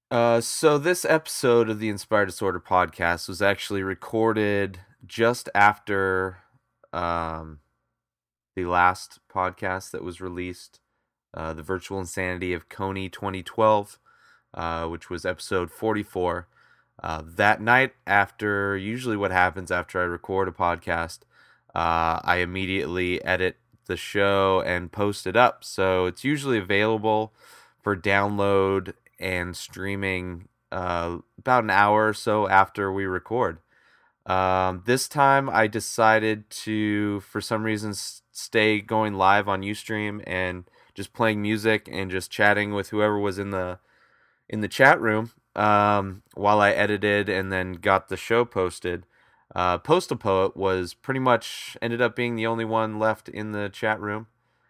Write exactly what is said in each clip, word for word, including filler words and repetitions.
Uh, so this episode of the Inspired Disorder podcast was actually recorded just after um, the last podcast that was released, uh, The Virtual Insanity of Coney twenty twelve, uh, which was episode forty-four. Uh, that night, after usually what happens after I record a podcast, uh, I immediately edit the show and post it up. So it's usually available for download and streaming uh, about an hour or so after we record. Um, this time I decided to, for some reason, s- stay going live on Ustream and just playing music and just chatting with whoever was in the in the chat room um, while I edited and then got the show posted. Uh, Postal Poet was pretty much ended up being the only one left in the chat room,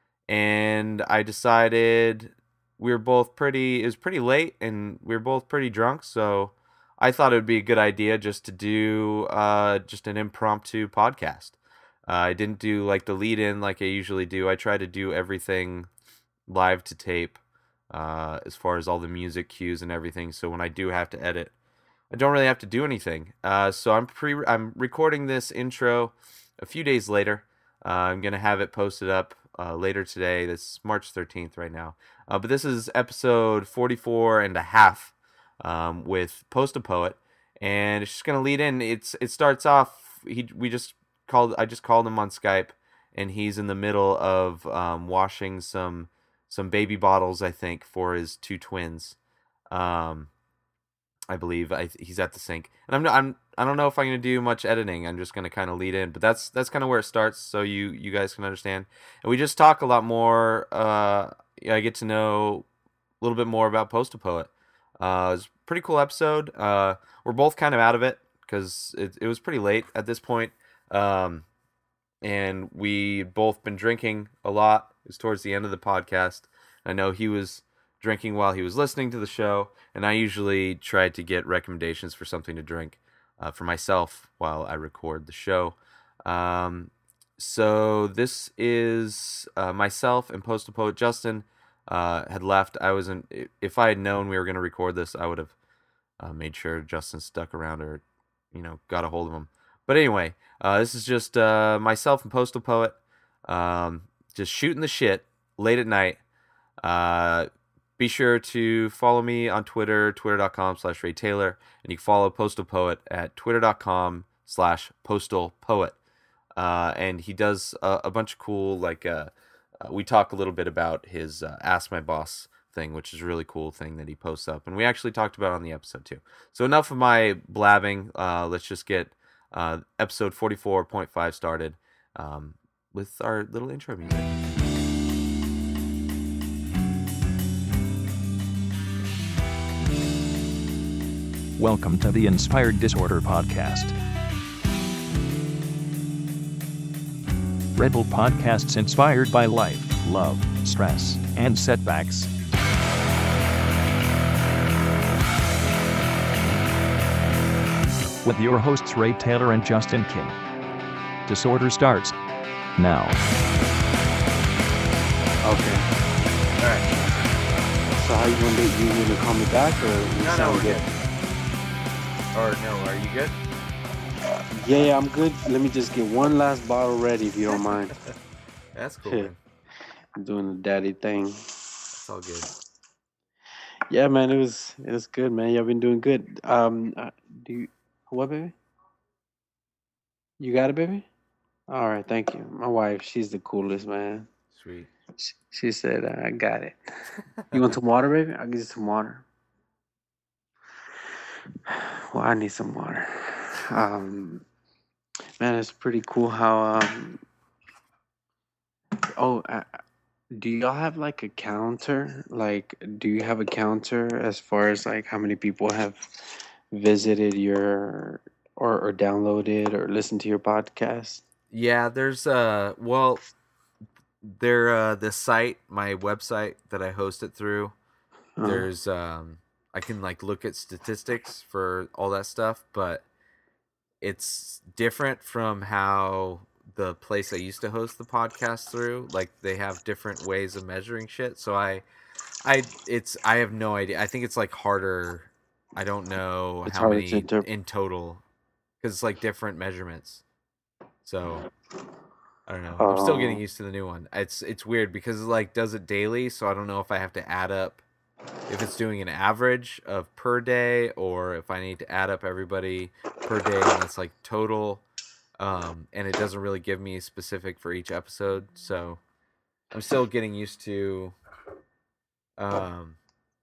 and I decided we were both pretty. It was pretty late, and we were both pretty drunk, so I thought it would be a good idea just to do uh, just an impromptu podcast. Uh, I didn't do like the lead in like I usually do. I try to do everything live to tape, uh, as far as all the music cues and everything. So when I do have to edit, I don't really have to do anything. Uh, so I'm pre I'm recording this intro a few days later. Uh, I'm gonna have it posted up uh, later today. This is March thirteenth right now. Uh, but this is episode forty-four and a half um, with Post a Poet, and it's just gonna lead in. It's it starts off. He we just called. I just called him on Skype, and he's in the middle of um, washing some some baby bottles, I think, for his two twins. Um, I believe I, he's at the sink, and I'm I'm I don't know if I'm gonna do much editing. I'm just gonna kind of lead in, but that's that's kind of where it starts, so you you guys can understand. And we just talk a lot more. Uh, yeah, I get to know a little bit more about Post a Poet. Uh, it's a pretty cool episode. Uh, we're both kind of out of it because it it was pretty late at this point. Um, and we both been drinking a lot. It was towards the end of the podcast. I know he was drinking while he was listening to the show, and I usually try to get recommendations for something to drink uh, for myself while I record the show. Um, so this is uh, myself and Postal Poet Justin uh, had left. I wasn't. If I had known we were going to record this, I would have uh, made sure Justin stuck around or, you know, got a hold of him. But anyway, uh, this is just uh, myself and Postal Poet, um, just shooting the shit late at night. Uh, be sure to follow me on Twitter, twitter.com slash Ray Taylor, and you can follow Postal Poet at twitter.com slash Postal Poet. Uh, and he does a, a bunch of cool, like, uh, uh, we talk a little bit about his uh, Ask My Boss thing, which is a really cool thing that he posts up. And we actually talked about it on the episode, too. So enough of my blabbing. Uh, let's just get uh, episode forty-four point five started um, with our little intro music. Welcome to the Inspired Disorder Podcast. Red Bull podcasts inspired by life, love, stress, and setbacks. With your hosts Ray Taylor and Justin King. Disorder starts now. Okay. All right. So how you gonna do? You gonna call me back or you No, no, sound we're good? good. Or no, are you good? Yeah, yeah, I'm good. Let me just get one last bottle ready if you don't mind. That's cool, Yeah. man. I'm doing the daddy thing. It's all good. Yeah, man, it was it was good, man. Y'all been doing good. Um, uh, do you what, baby? You got it, baby? All right, thank you. My wife, she's the coolest, man. Sweet. She, she said, uh, "I got it." You want some water, baby? I'll give you some water. Well, I need some water. Um, man, it's pretty cool how. Um, oh, uh, do y'all have like a counter? Like, do you have a counter as far as like how many people have visited your or or downloaded or listened to your podcast? Yeah, there's uh well there uh the site, my website that I host it through, Uh, there's um I can like look at statistics for all that stuff, but it's different from how the place I used to host the podcast through. Like they have different ways of measuring shit. So I I it's I have no idea. I think it's like harder I don't know It's how harder to many interpret. in total because it's like different measurements. So I don't know. I'm still getting Oh, used to the new one. It's it's weird because it like does it daily, so I don't know if I have to add up if it's doing an average of per day or if I need to add up everybody per day and that's like total. Um, and it doesn't really give me specific for each episode, so I'm still getting used to. Um,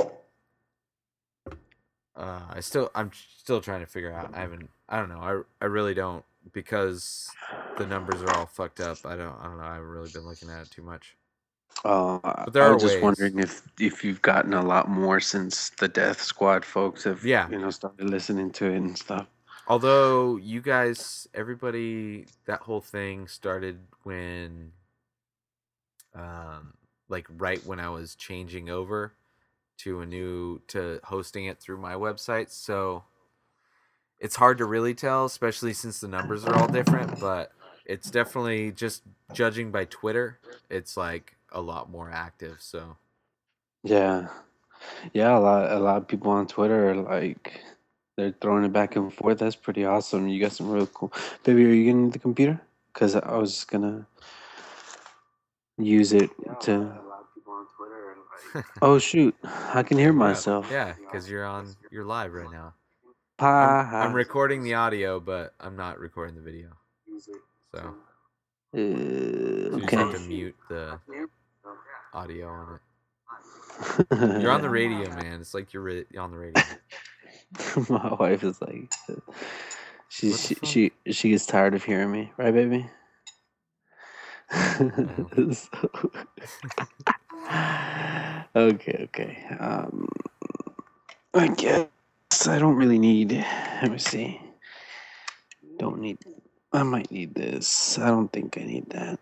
uh, I still I'm still trying to figure out. I haven't. I don't know. I I really don't because the numbers are all fucked up. I don't. I don't know. I haven't really been looking at it too much. uh, I But there I are was just ways. wondering if if you've gotten a lot more since the Death Squad folks have, Yeah. you know, started listening to it and stuff. Although you guys, everybody, that whole thing started when, um, like right when I was changing over to a new to hosting it through my website. So it's hard to really tell, especially since the numbers are all different. But it's definitely just judging by Twitter. It's like a lot more active. So Yeah, yeah. A lot a lot of people on Twitter are like they're throwing it back and forth. That's pretty awesome. You got some real cool. Baby, are you getting the computer? Because I was just gonna use it to. Oh shoot! I can hear hey, what up? myself. Yeah, because you're on, you're live right now. I'm I'm Pa. recording the audio, but I'm not recording the video. So. Uh, So you just okay. have to mute the audio on it. You're on the radio, man. It's like you're re- on the radio. My wife is like, she What the she fuck? she, she gets tired of hearing me, right, baby? So- okay, okay. Um, I guess I don't really need. Let me see. Don't need. I might need this. I don't think I need that.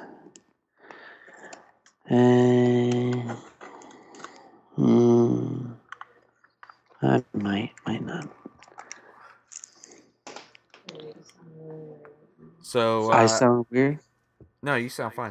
And mm, I might, might not. So I uh, sound weird. no, you sound fine.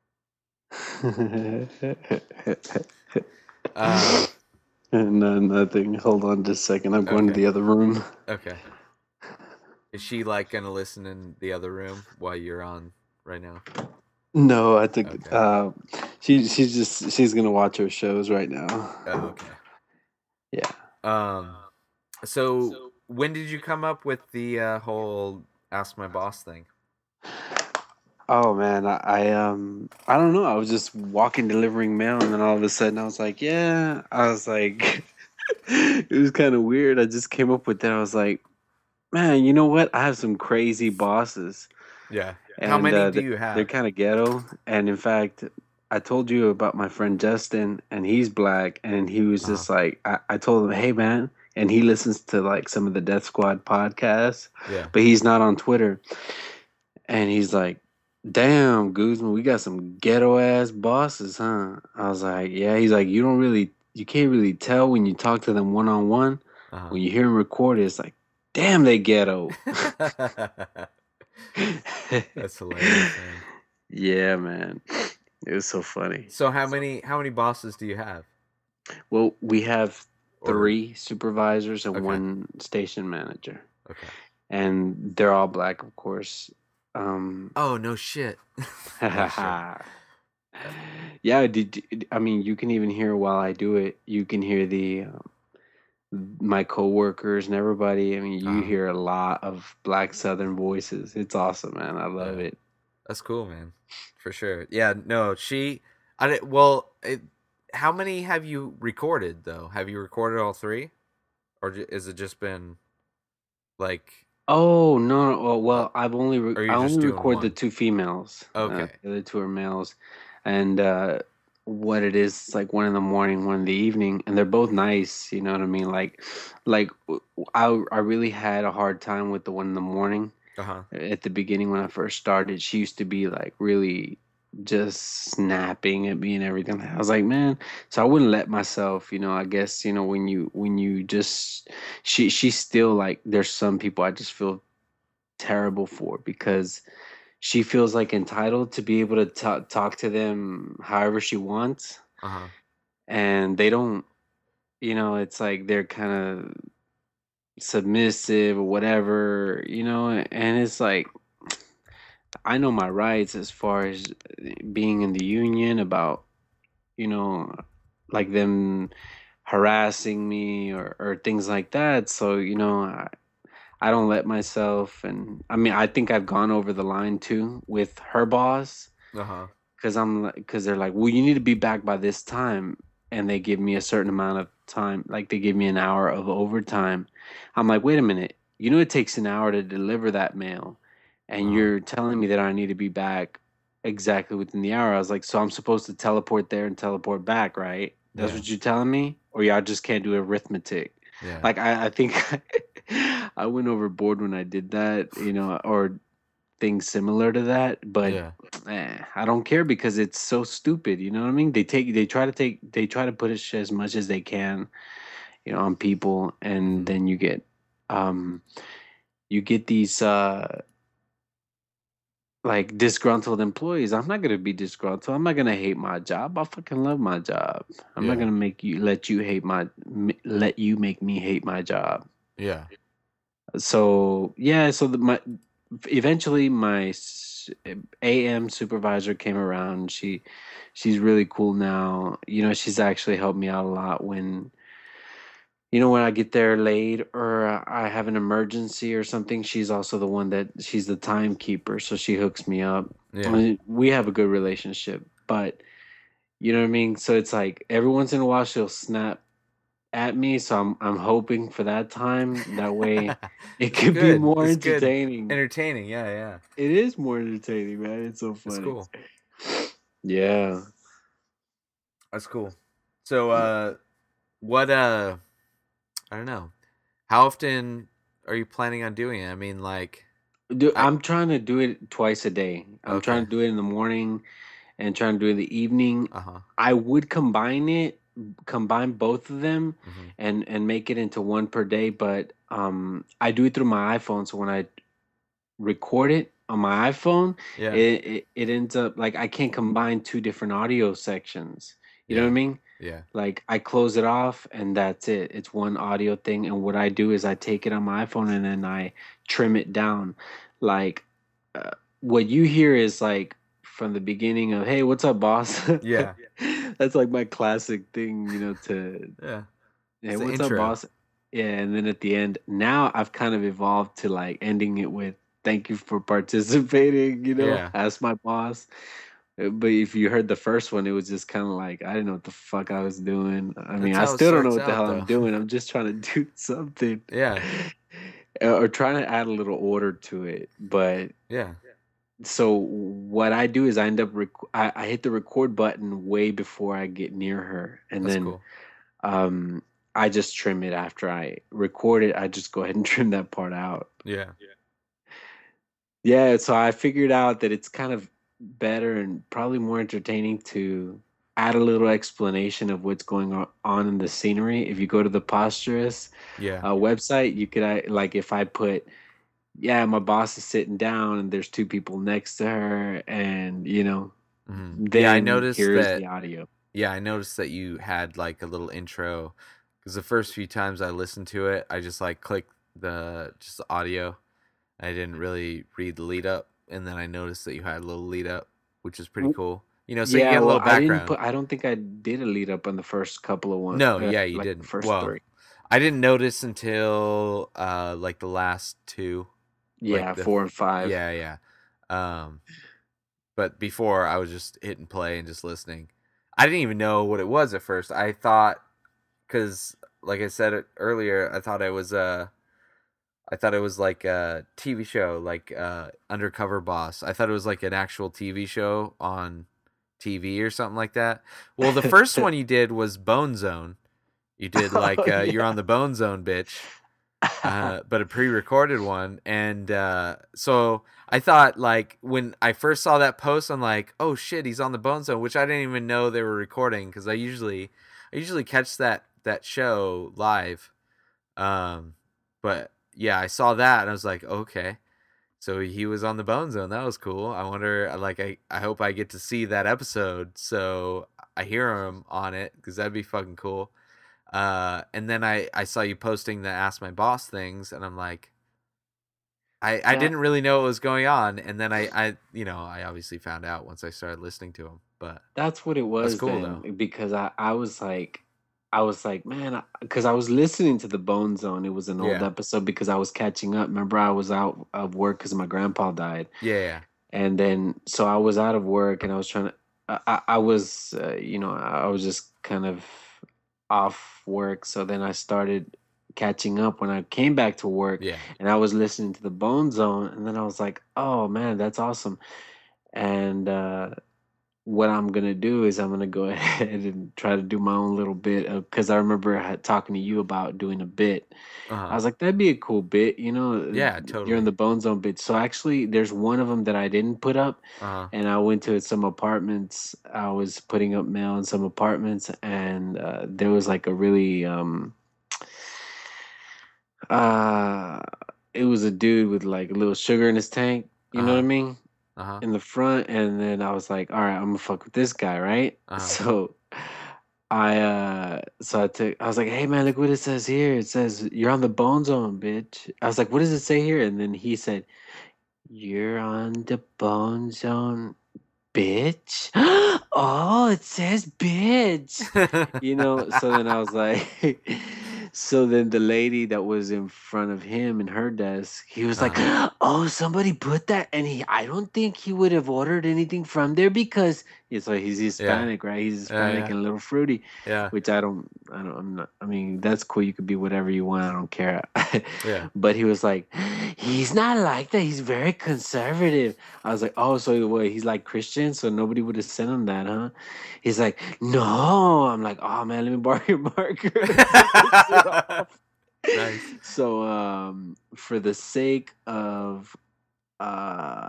Um, No, nothing. Hold on just a second. I'm going to Okay. the other room. okay. Is she like gonna listen in the other room while you're on right now? No, I think Okay. uh, she she's just she's gonna watch her shows right now. Oh, okay. Yeah. Um, so when did you come up with the uh, whole "Ask My Boss" thing? Oh man, I, I um I don't know. I was just walking delivering mail, and then all of a sudden I was like, yeah. I was like, it was kind of weird. I just came up with that. I was like, man, you know what? I have some crazy bosses, Yeah. How and many uh, do th- you they're have? kind of ghetto. And in fact, I told you about my friend Justin, and he's black, and he was Uh-huh. just like, I, I told him, hey man, and he listens to like some of the Death Squad podcasts, Yeah. but he's not on Twitter, and he's like, damn, Guzman, we got some ghetto ass bosses, huh? I was like, yeah. He's like, you don't really, you can't really tell when you talk to them one on one. Uh-huh. When you hear them record it, it's like, damn, they ghetto. That's hilarious, man. Yeah, man. It was so funny. So how many how many bosses do you have? Well, we have Or- three supervisors and Okay. one station manager, Okay. and they're all black, of course. Um, Oh no shit. No shit. yeah, did, I mean, you can even hear while I do it. You can hear the um, my coworkers and everybody. I mean, you Uh-huh. hear a lot of black Southern voices. It's awesome, man. I love Yeah. it. That's cool, man. For sure. Yeah, no, she I didn't well, it, how many have you recorded though? Have you recorded all three? Or j- is it just been like Oh no, no well, well I've only re- or I you're just only doing record the one? two females. Uh, Okay. the other two are males, and uh, what it is, it's like one in the morning, one in the evening, and they're both nice. You know what I mean? Like, like w- w- I I really had a hard time with the one in the morning Uh-huh. at the beginning when I first started. She used to be like really just snapping at me and everything. I was like, man, so I wouldn't let myself, you know, I guess, you know, when you when you just she she's still like there's some people I just feel terrible for because she feels like entitled to be able to ta- talk to them however she wants, Uh-huh. and they don't, you know, it's like they're kind of submissive or whatever, you know, and it's like I know my rights as far as being in the union about, you know, like them harassing me or, or things like that. So, you know, I, I don't let myself. And I mean, I think I've gone over the line too with her boss Uh huh. because I'm because they're like, well, you need to be back by this time. And they give me a certain amount of time, like they give me an hour of overtime. I'm like, wait a minute, you know, it takes an hour to deliver that mail, Uh and huh. you're telling me that I need to be back exactly within the hour. I was like, so I'm supposed to teleport there and teleport back, right? That's Yeah. what you're telling me, or y'all just can't do arithmetic? Yeah. Like I, I think I went overboard when I did that, you know, or things similar to that, but Yeah. eh, I don't care because it's so stupid. You know what I mean? They take, they try to take, they try to put it as much as they can, you know, on people, and Hmm. then you get, um, you get these uh like disgruntled employees. I'm not gonna be disgruntled. I'm not gonna hate my job. I fucking love my job. I'm not Yeah. gonna make you let you hate my m- let you make me hate my job. Yeah. So yeah, so the, my eventually my s- A M supervisor came around. She she's really cool now. You know, she's actually helped me out a lot when you know when I get there late or uh, I have an emergency or something. She's also the one that she's the timekeeper, so she hooks me up. I Yeah. mean, we have a good relationship, but you know what I mean. So it's like every once in a while she'll snap at me, so I'm I'm hoping for that time. That way, it It's could be good. more It's good. entertaining. Entertaining. Yeah. Yeah. It is more entertaining, man. It's so It's funny. cool. Yeah. That's cool. So, uh, what, uh, I don't know. How often are you planning on doing it? I mean, like, Dude, I, I'm trying to do it twice a day. I'm trying okay. to do it in the morning and trying to do it in the evening. Uh huh. I would combine it, combine both of them Hmm. and and make it into one per day, but um I do it through my iPhone, so when I record it on my iPhone, Yeah. it, it it ends up like I can't combine two different audio sections. You know what I Yeah. mean? Yeah. Like I close it off and that's it. It's one audio thing. And what I do is I take it on my iPhone and then I trim it down. Like uh, what you hear is like from the beginning of "Hey, what's up, boss?" Yeah. That's like my classic thing, you know. To Yeah. "Hey, It's the what's up, intro. boss?" Yeah, and then at the end, now I've kind of evolved to like ending it with "Thank you for participating." You know, Yeah. ask my boss. Uh, But if you heard the first one, it was just kind of like I didn't know what the fuck I was doing. I mean, That's I how it still don't know starts what the out, hell I'm though. doing. I'm just trying to do something, Yeah. Uh, or trying to add a little order to it. But Yeah. so what I do is I end up rec- I, I hit the record button way before I get near her, and That's then cool. um, I just trim it after I record it. I just go ahead and trim that part out. Yeah. Yeah, so I figured out that it's kind of better and probably more entertaining to add a little explanation of what's going on on in the scenery. If you go to the Posturous Yeah. uh, website, you could uh, like if I put, yeah, my boss is sitting down and there's two people next to her, and you know, Hmm. Yeah. I then noticed here is that. the audio. Yeah. I noticed that you had like a little intro because the first few times I listened to it, I just like clicked the just the audio. I didn't really read the lead up, and then I noticed that you had a little lead up, which is pretty W- cool. You know, so you Yeah, get a well, little I didn't background. put. I don't think I did a lead up on the first couple of one, No, uh, yeah, you like the didn't. first Well, three. I didn't notice until uh like the last two, like Yeah, the four and five. yeah, yeah. Um, but before I was just hitting play and just listening. I didn't even know what it was at first. I thought because, like I said it earlier, I thought it was uh I thought it was like a T V show, like uh, Undercover Boss. I thought it was like an actual T V show on T V or something like that. Well, the first one you did was Bone Zone. You did Oh like uh, you're yeah. on the Bone Zone, bitch. Uh, but a pre-recorded one, and uh, so I thought like when I first saw that post, I'm like, oh shit, he's on the Bone Zone, which I didn't even know they were recording because I usually I usually catch that that show live. Um, but yeah, I saw that and I was like, okay. So he was on the Bone Zone. That was cool. I wonder, like, I, I hope I get to see that episode. So I hear him on it because that'd be fucking cool. Uh, and then I, I saw you posting the Ask My Boss things, and I'm like, I, I Yeah. didn't really know what was going on. And then I, I, you know, I obviously found out once I started listening to them. But That's what it that's was cool, then, though. because I I was like I was like, man, because I, was listening to the Bone Zone. It was an old Yeah. episode because I was catching up. Remember, I was out of work because my grandpa died, Yeah, yeah. and then so I was out of work and I was trying to. I I, I was uh, you know I was just kind of off work. So then I started catching up when I came back to work, Yeah. and I was listening to the Bone Zone, and then I was like, oh man, that's awesome. And uh what I'm gonna do is I'm gonna go ahead and try to do my own little bit of, because I remember I had talking to you about doing a bit. I Uh-huh. was like, that'd be a cool bit, you know. Yeah, You're in totally. the Bone Zone bit. So actually, there's one of them that I didn't put up, Uh-huh. and I went to some apartments. I was putting up mail in some apartments, and uh, there was like a really um uh it was a dude with like a little sugar in his tank. You know what I Uh-huh. mean? Uh-huh. In the front, and then I was like, all right, I'm gonna fuck with this guy, right? Uh-huh. So I uh so I took I was like, hey man, look what it says here. It says you're on the Bone Zone, bitch. I was like, what does it say here? And then he said, you're on the Bone Zone, bitch. Oh, it says bitch. You know, so then I was like, so then the lady that was in front of him in her desk, he was like, Uh-huh. oh, somebody put that. And he, I don't think he would have ordered anything from there because, yeah, so he's Yeah. Hispanic, right? He's Yeah, Hispanic yeah. and a little fruity, Yeah. which I don't, I don't, I'm not, I mean, that's cool. You could be whatever you want. I don't care. Yeah. But he was like, he's not like that. He's very conservative. I was like, oh, so what? He's like Christian, so nobody would have sent him that, huh? He's like, no. I'm like, oh man, let me borrow your marker. Nice. So, um, for the sake of uh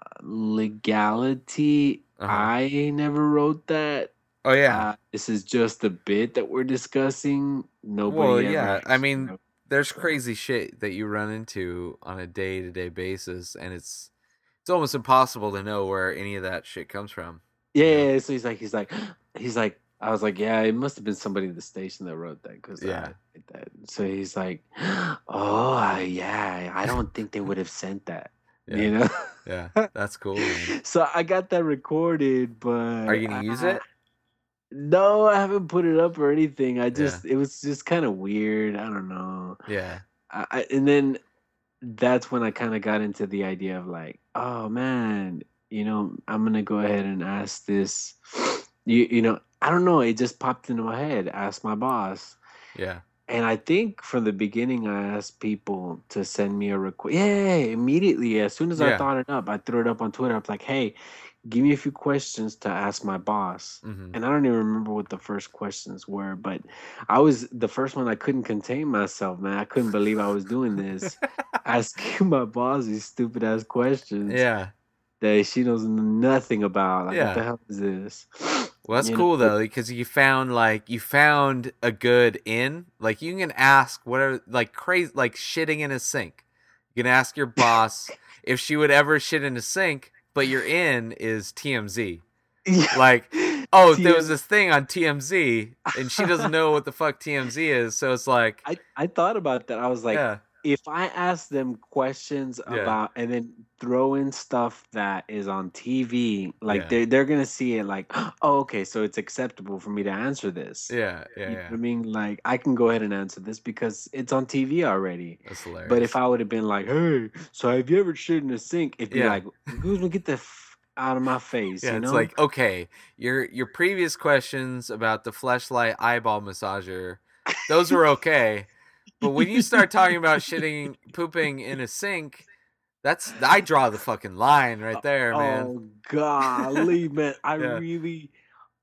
legality, Uh-huh. I never wrote that. Oh yeah. Uh, this is just a bit that we're discussing. Nobody Well, ever. yeah. I actually mean, wrote there's so. crazy shit that you run into on a day-to-day basis, and it's it's almost impossible to know where any of that shit comes from. Yeah, you know? yeah, yeah, so he's like, he's like, he's like, I was like, yeah, it must have been somebody at the station that wrote that because Yeah. I did that. So he's like, oh, I- yeah, I don't think they would have sent that. Yeah. You know? Yeah. That's cool, man. So I got that recorded, but Are you gonna use I- it? No, I haven't put it up or anything. I Yeah. just, it was just kind of weird. I don't know. Yeah. I, I, and then that's when I kind of got into the idea of like, oh man, you know, I'm gonna go ahead and ask this. You, you know, I don't know. It just popped into my head. Ask my boss. Yeah. And I think from the beginning, I asked people to send me a request. Yeah, immediately. As soon as I Yeah. thought it up, I threw it up on Twitter. I was like, hey, give me a few questions to ask my boss. Mm-hmm. And I don't even remember what the first questions were, but I was the first one. I couldn't contain myself, man. I couldn't believe I was doing this, asking my boss these stupid ass questions Yeah. that she knows nothing about. Like, Yeah. what the hell is this? Well, that's You cool know? though, because you found like you found a good in. Like you can ask whatever, like crazy, like shitting in a sink. You can ask your boss if she would ever shit in a sink, but your in is T M Z. Yeah. Like, oh, T there was M- this thing on T M Z, and she doesn't know what the fuck T M Z is, so it's like, I, I thought about that. I was like, yeah, if I ask them questions Yeah. about and then throw in stuff that is on T V, like Yeah. they're they're gonna see it like, oh, okay, so it's acceptable for me to answer this. yeah, yeah, You know yeah. what I mean? Like I can go ahead and answer this because it's on T V already. That's hilarious. But if I would have been like, hey, so have you ever shit in a sink? It'd be Yeah. like, who's gonna get the f- out of my face? yeah, you it's know? like, okay, your your previous questions about the fleshlight eyeball massager, those were okay. But when you start talking about shitting, pooping in a sink, that's I draw the fucking line right there, man. Oh golly, man! I Yeah. really,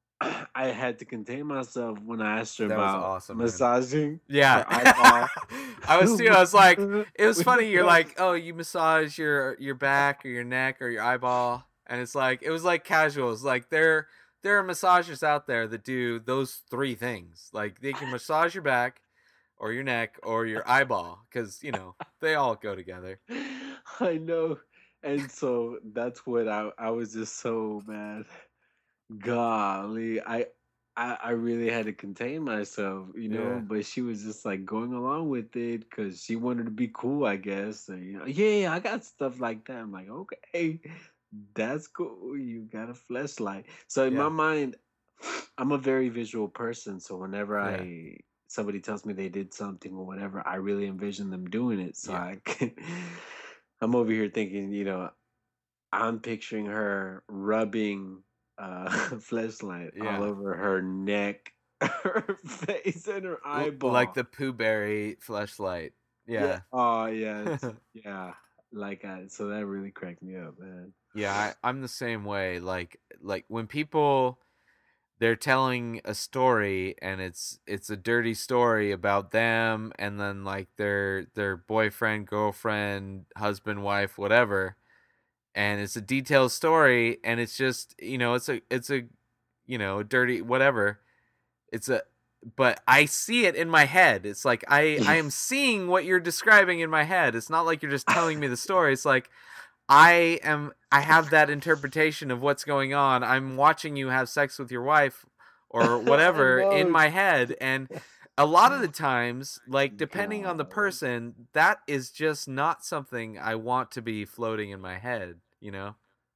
I had to contain myself when I asked her That was about awesome, man. massaging Yeah, her eyeball. I was too. I was like, it was With funny. the You're brush. like, oh, you massage your your back or your neck or your eyeball, and it's like it was like casual. It's like there there are massagers out there that do those three things. Like they can massage your back, or your neck, or your eyeball, because you know they all go together. I know, and so that's what I I was just so mad. Golly, I I, I really had to contain myself, you know, Yeah. but she was just like going along with it because she wanted to be cool, I guess. And, you know, yeah, yeah, I got stuff like that. I'm like, okay, that's cool. You got a flashlight. So in my Yeah. mind, I'm a very visual person. So whenever Yeah. I somebody tells me they did something or whatever, I really envision them doing it. So Yeah. I can, I'm over here thinking, you know, I'm picturing her rubbing uh fleshlight all Yeah. over her neck, her face, and her L- like eyeball. the Pooh Berry flashlight. Yeah. Yeah. Oh yeah. It's, yeah. Like I, so that really cracked me up, man. Yeah, I, I'm the same way. Like like when people they're telling a story and it's it's a dirty story about them and then like their their boyfriend, girlfriend, husband, wife, whatever, and it's a detailed story and it's just, you know, it's a it's a you know, dirty whatever. It's a but I see it in my head. It's like I I am seeing what you're describing in my head. It's not like you're just telling me the story. It's like I am I have that interpretation of what's going on. I'm watching you have sex with your wife or I whatever in know. my head, and a lot of the times, like depending on the God. person, that is just not something I want to be floating in my head, you know?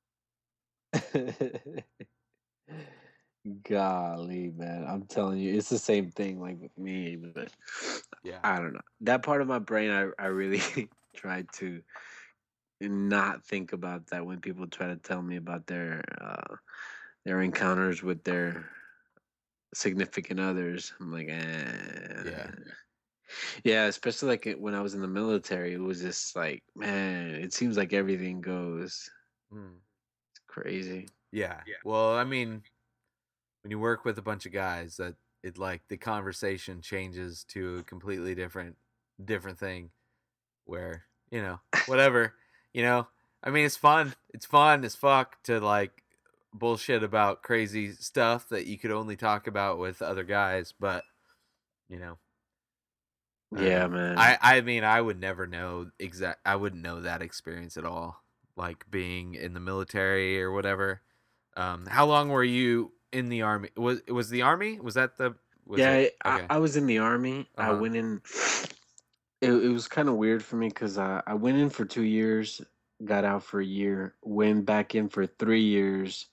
Golly, man. I'm telling you, it's the same thing like with me, but Yeah. I don't know. That part of my brain I, I really try to not think about that when people try to tell me about their uh their encounters with their significant others. I'm like, eh. Yeah. Yeah, especially like it, when I was in the military, it was just like, man, it seems like everything goes. Mm. It's crazy. Yeah. Well, I mean, when you work with a bunch of guys, that it like the conversation changes to a completely different different thing where, you know, whatever, you know, I mean, it's fun. It's fun as fuck to like bullshit about crazy stuff that you could only talk about with other guys, but you know, I don't Yeah, know. man. I I mean, I would never know exact I wouldn't know that experience at all. Like being in the military or whatever. Um how long were you in the army? Was it was the army? Was that the was Yeah, it I, I okay. I was in the army. I Uh-huh. went in. It, it was kind of weird for me because I, I went in for two years, got out for a year, went back in for three years,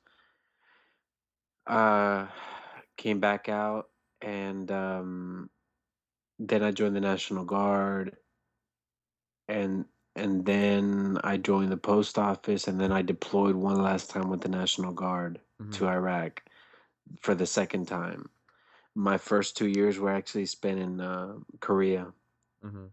uh, came back out, and um, then I joined the National Guard, and and then I joined the post office, and then I deployed one last time with the National Guard Mhm. to Iraq for the second time. My first two years were actually spent in uh, Korea. Mhm.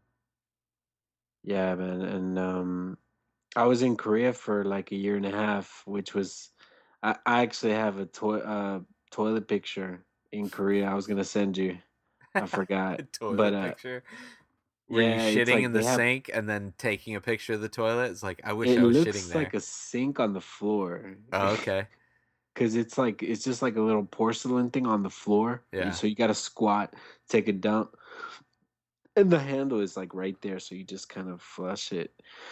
Yeah, man, and um, I was in Korea for like a year and a half, which was I, I actually have a to- uh, toilet picture in Korea. I was gonna send you. I forgot, but Toilet uh, picture. Were you yeah, it's shitting like in the they have. sink and then taking a picture of the toilet? It's like I wish It I was shitting looks like there. a sink on the floor, Oh, okay. because it's like it's just like a little porcelain thing on the floor. You- Yeah. So you got to squat, take a dump, and the handle is like right there. So you just kind of flush it.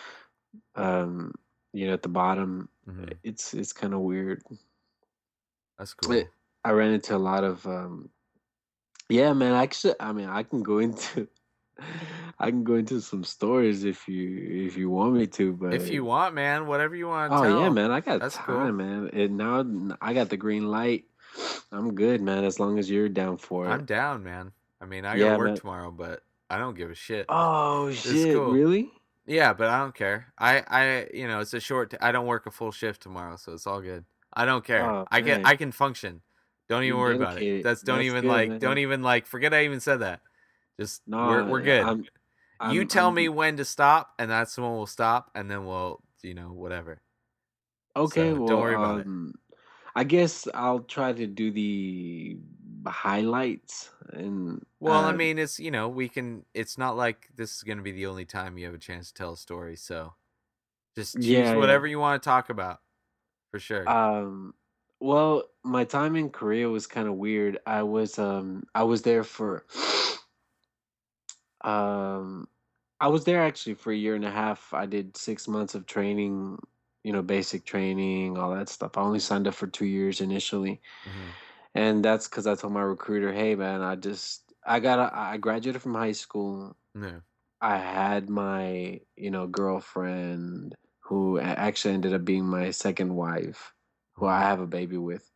Um, you know, at the bottom, Mhm. it's it's kind of weird. That's It, cool. I ran into a lot of um yeah, man, actually I mean I can go into I can go into some stories if you if you want me to, If but you want, man, whatever you want to oh yeah, tell. man, I got That's cool. time, man. And now I got the green light. I'm good, man, as long as you're down for I'm it. down, man. I mean, I got to Yeah, work man. tomorrow, but I don't give a shit. Oh It's shit, cool. really? Yeah, but I don't care. I, I, you know, it's a short. T- I don't work a full shift tomorrow, so it's all good. I don't care. Oh I can, man, I can function. Don't you're even worry about it. dedicated. That's don't That's even good, like, don't man. even like, forget I even said that. Just we're we're No, good. I'm You I'm tell me I'm when to stop, and that's when we'll stop, and then we'll, you know, whatever. okay, So don't well, worry about it. um I guess I'll try to do the highlights and Well, I uh mean, it's you know, we can. It's not like this is going to be the only time you have a chance to tell a story. So just choose yeah, yeah. whatever you want to talk about, for sure. Um well, my time in Korea was kind of weird. I was um I was there for um I was there actually for a year and a half. I did six months of training, you know, basic training, all that stuff. I only signed up for two years initially. Hmm. And that's because I told my recruiter, "Hey, man, I just I got a, I graduated from high school. Yeah. I had my you know girlfriend who a- actually ended up being my second wife, who I Mhm. have a baby with,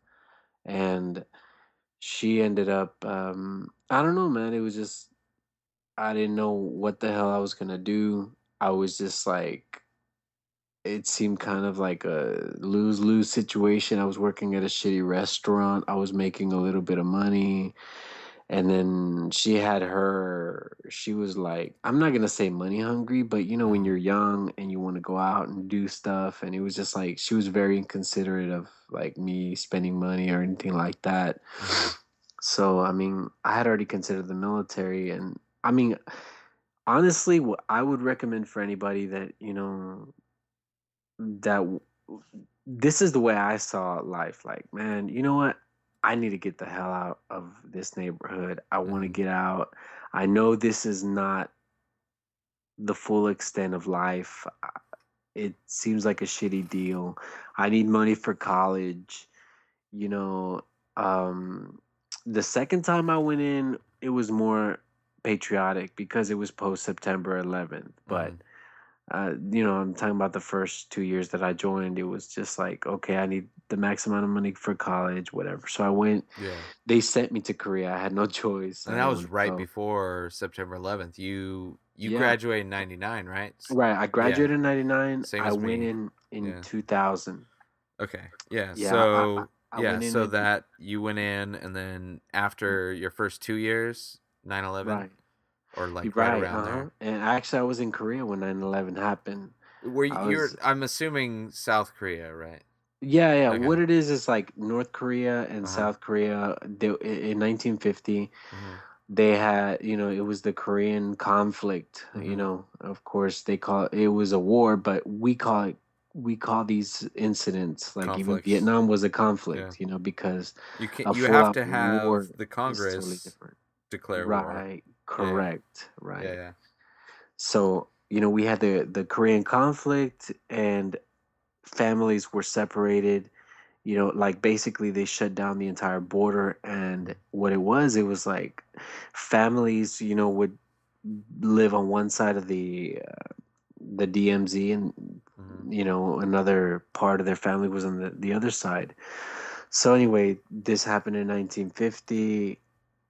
and she ended up um, I don't know, man. It was just I didn't know what the hell I was gonna do. I was just like." It seemed kind of like a lose lose situation. I was working at a shitty restaurant. I was making a little bit of money. And then she had her, she was like, I'm not going to say money hungry, but you know, when Mhm. you're young and you want to go out and do stuff. And it was just like, she was very inconsiderate of like me spending money or anything like that. Mhm. So, I mean, I had already considered the military. And I mean, honestly, what I would recommend for anybody that, you know, that w- this is the way I saw life. Like, man, you know what? I need to get the hell out of this neighborhood. I want to Mhm. get out. I know this is not the full extent of life. Uh, It seems like a shitty deal. I need money for college. You know, um, the second time I went in, it was more patriotic because it was post September eleventh. But Mhm. uh, you know, I'm talking about the first two years that I joined. It was just like, okay, I need the max amount of money for college, whatever. So I went. Yeah. They sent me to Korea. I had no choice. And I that didn't was want to right go. before September eleventh. You you Yeah, graduated in 'ninety-nine, right? S- right. I Yeah, graduated in 'ninety-nine. same I as went me. in in Yeah. two thousand. Okay. Yeah. Yeah, I, I So, I yeah, went in so in that you went in and then after your first two years, nine eleven, right. or You're like right right. around Uh huh. there. And actually, I was in Korea when nine eleven happened. Were you, I you're was I'm assuming South Korea, right? Yeah, yeah. Okay. What it is is like North Korea and Uh-huh. South Korea. They, in nineteen fifty, Mhm. they had, you know, it was the Korean conflict. You Mhm. know, of course, they call it, it was a war, but we call it we call these incidents like even Conflicts. Vietnam was a Yeah. conflict. You know, because You can a you full have out to have war the is totally Congress different. declare war. Right. Yeah, yeah. Correct. Yeah, Right. yeah. So you know, we had the the Korean conflict, and families were separated. You know, like basically they shut down the entire border, and what it was, it was like families, you know, would live on one side of the uh, the D M Z, and Mhm. you know another part of their family was on the, the other side. So anyway, this happened in nineteen fifty,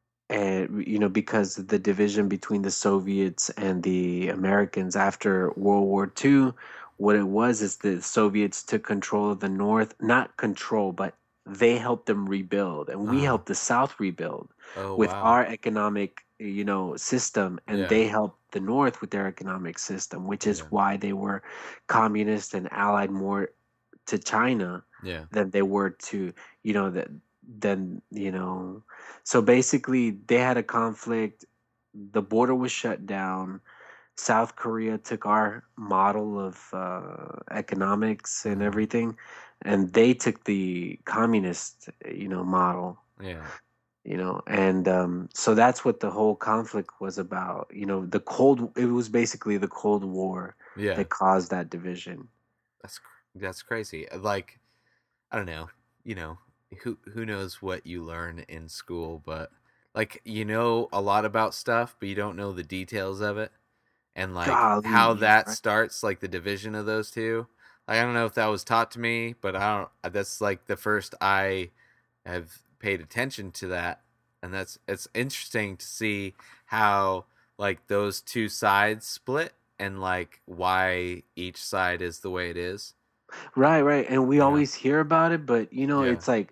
and you know because of the division between the Soviets and the Americans after World War Two, what it was is the Soviets took control of the North, not control, but they helped them rebuild, and we Uh-huh. helped the South rebuild Oh, with wow. our economic, you know, system, and Yeah. they helped the North with their economic system, which is Yeah. why they were communist and allied more to China Yeah. than they were to, you know, that than you know. So basically, they had a conflict. The border was shut down. South Korea took our model of uh, economics and Mhm. everything, and they took the communist, you know, model. Yeah. You know, and um, so that's what the whole conflict was about. You know, the cold. It was basically the Cold War Yeah. that caused that division. That's cr- that's crazy. Uh, Like, I don't know, you know, who who knows what you learn in school, but like you know a lot about stuff, but you don't know the details of it, and like Golly, how you're that right. starts, like the division of those two. Like I don't know if that was taught to me, but I don't. uh, That's like the first I have paid attention to that, and that's it's interesting to see how like those two sides split and like why each side is the way it is. Right, right. And we You know? always hear about it, but you know, Yeah. it's like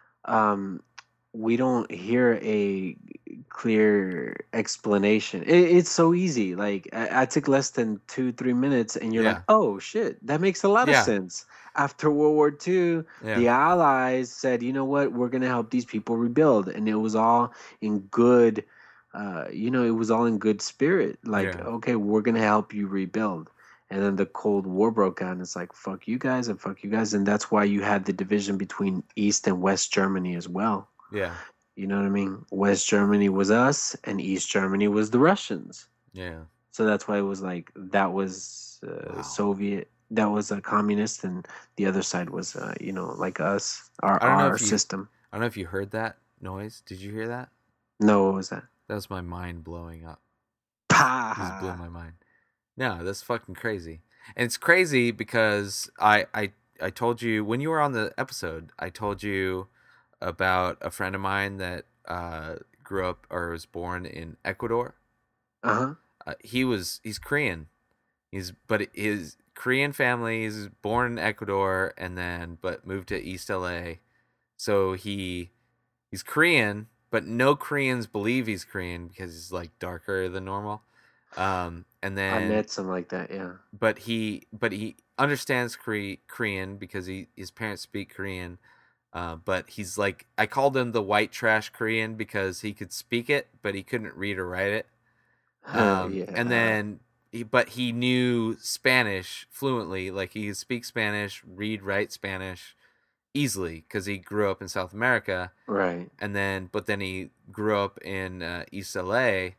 um we don't hear a clear explanation. It, it's so easy. Like I, I took less than two, three minutes, and you're like, Yeah. "Oh shit, that makes a lot of Yeah. sense." After World War Two, Yeah. the Allies said, "You know what? We're gonna help these people rebuild," and it was all in good. Uh, you know, it was all in good spirit. Like, Yeah. okay, we're gonna help you rebuild. And then the Cold War broke out, and it's like, fuck you guys and fuck you guys. And that's why you had the division between East and West Germany as well. Yeah. You know what I mean? West Germany was us, and East Germany was the Russians. Yeah. So that's why it was like that was uh, Wow. Soviet, that was a communist, and the other side was, uh, you know, like us, our I don't know our if you system. I don't know if you heard that, noise? Did you hear that? No, what was that? That was my mind blowing up. Just blew Pa! my mind. No, that's fucking crazy. And it's crazy because I I I told you when you were on the episode, I told you about a friend of mine that uh, grew up or was born in Ecuador. Uh-huh. Uh, he was he's Korean. He's but his Korean family is born in Ecuador and then but moved to East L A. So he he's Korean, but no Koreans believe he's Korean because he's like darker than normal. Um, and then I met some like that, yeah. but he but he understands Kore- Korean because he his parents speak Korean. Uh, but he's like I called him the white trash Korean because he could speak it, but he couldn't read or write it. Um, yeah. and then he, but he knew Spanish fluently, like he could speak Spanish, read, write Spanish easily because he grew up in South America. Right. And then, but then he grew up in uh, East L A,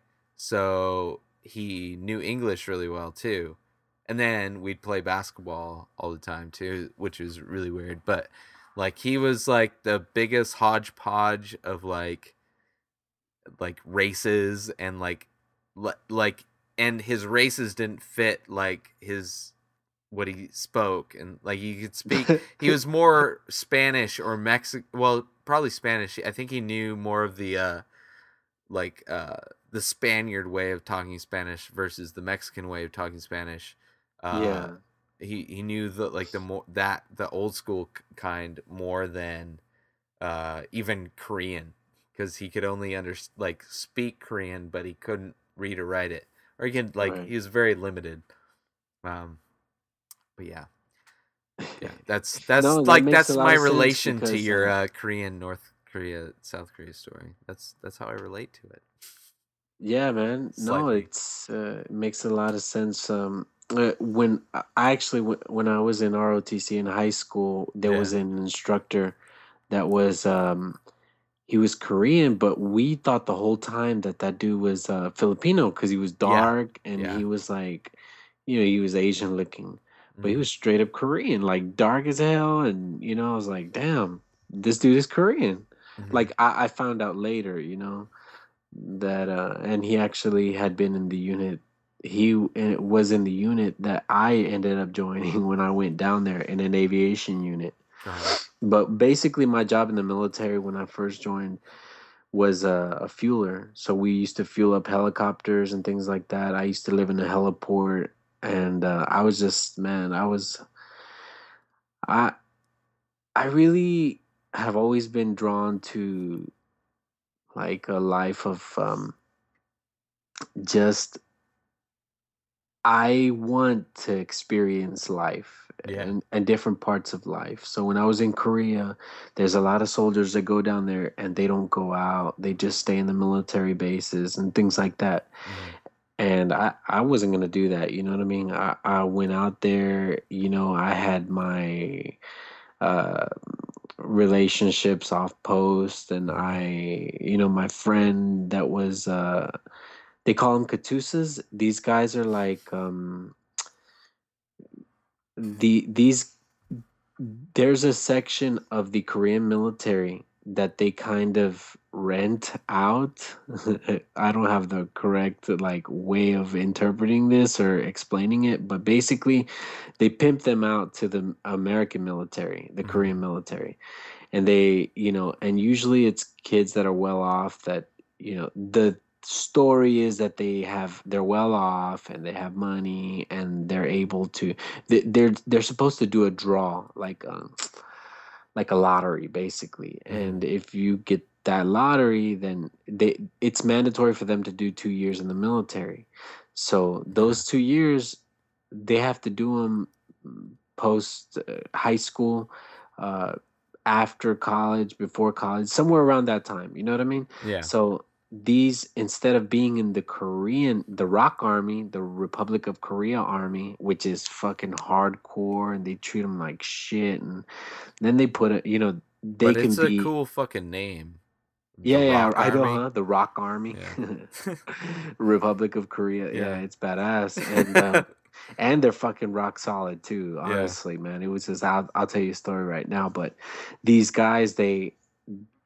so he knew English really well too. And then we'd play basketball all the time too, which was really weird. But like he was like the biggest hodgepodge of like like races and like li- like and his races didn't fit like his what he spoke and like he could speak he was more Spanish or Mexican, well probably Spanish. I think he knew more of the uh like uh the Spaniard way of talking Spanish versus the Mexican way of talking Spanish. Uh yeah. he he knew the like the more that the old school kind more than uh even Korean because he could only under like speak Korean but he couldn't read or write it, or he could like Right. he was very limited. Um but yeah. Yeah, that's that's No, that like makes that's a lot my of sense relation to because, your uh, uh Korean North Korea South Korea story. That's that's how I relate to it. Yeah, man. No, Slightly. it's uh, it makes a lot of sense. Um, uh, when I I actually w- when I was in R O T C in high school, there Yeah. was an instructor that was um he was Korean, but we thought the whole time that that dude was uh, Filipino because he was dark and Yeah. he was like, you know, he was Asian looking, but he Mhm. was straight up Korean, like dark as hell. And you know, I was like, damn, this dude is Korean. Mhm. Like I, I found out later, you know that uh and he actually had been in the unit he uh, was in the unit that I ended up joining when I went down there in an aviation unit. Uh-huh. But basically my job in the military when I first joined was uh, a fueler, so we used to fuel up helicopters and things like that. I used to live in a heliport, and uh, I was just, man, I was i i really have always been drawn to like a life of um just I want to experience life Yeah. and, and different parts of life. So when I was in Korea, there's a lot of soldiers that go down there and they don't go out. They just stay in the military bases and things like that. Mhm. And I, I wasn't gonna do that, you know what I mean? I, I went out there, you know, I had my uh relationships off post and Mhm. I you know, my friend that was uh they call them Katusas. These guys are like um the these there's a section of the Korean military that they kind of rent out. I don't have the correct like way of interpreting this or explaining it, but basically they pimp them out to the American military, the Korean Mhm. military. And they, you know, and usually it's kids that are well off that, you know, the story is that they have they're well off and they have money and they're able to they, they're they're supposed to do a draw like um like a lottery basically, Mhm. and if you get that lottery then they it's mandatory for them to do two years in the military. So Okay. those two years they have to do them post uh, high school, uh after college, before college, somewhere around that time, you know what I mean? Yeah. So these, instead of being in the Korean, the Rock Army, the Republic of Korea Army, which is fucking hardcore and they treat them like shit, and then they put it, you know, they But can it's a be, cool fucking name. The yeah, yeah, Rock I know, Army. huh? The Rock Army, Yeah. Republic of Korea, yeah, Yeah. it's badass, and um, and they're fucking rock solid too. Yeah. Honestly, man, it was just I'll I'll tell you a story right now, but these guys they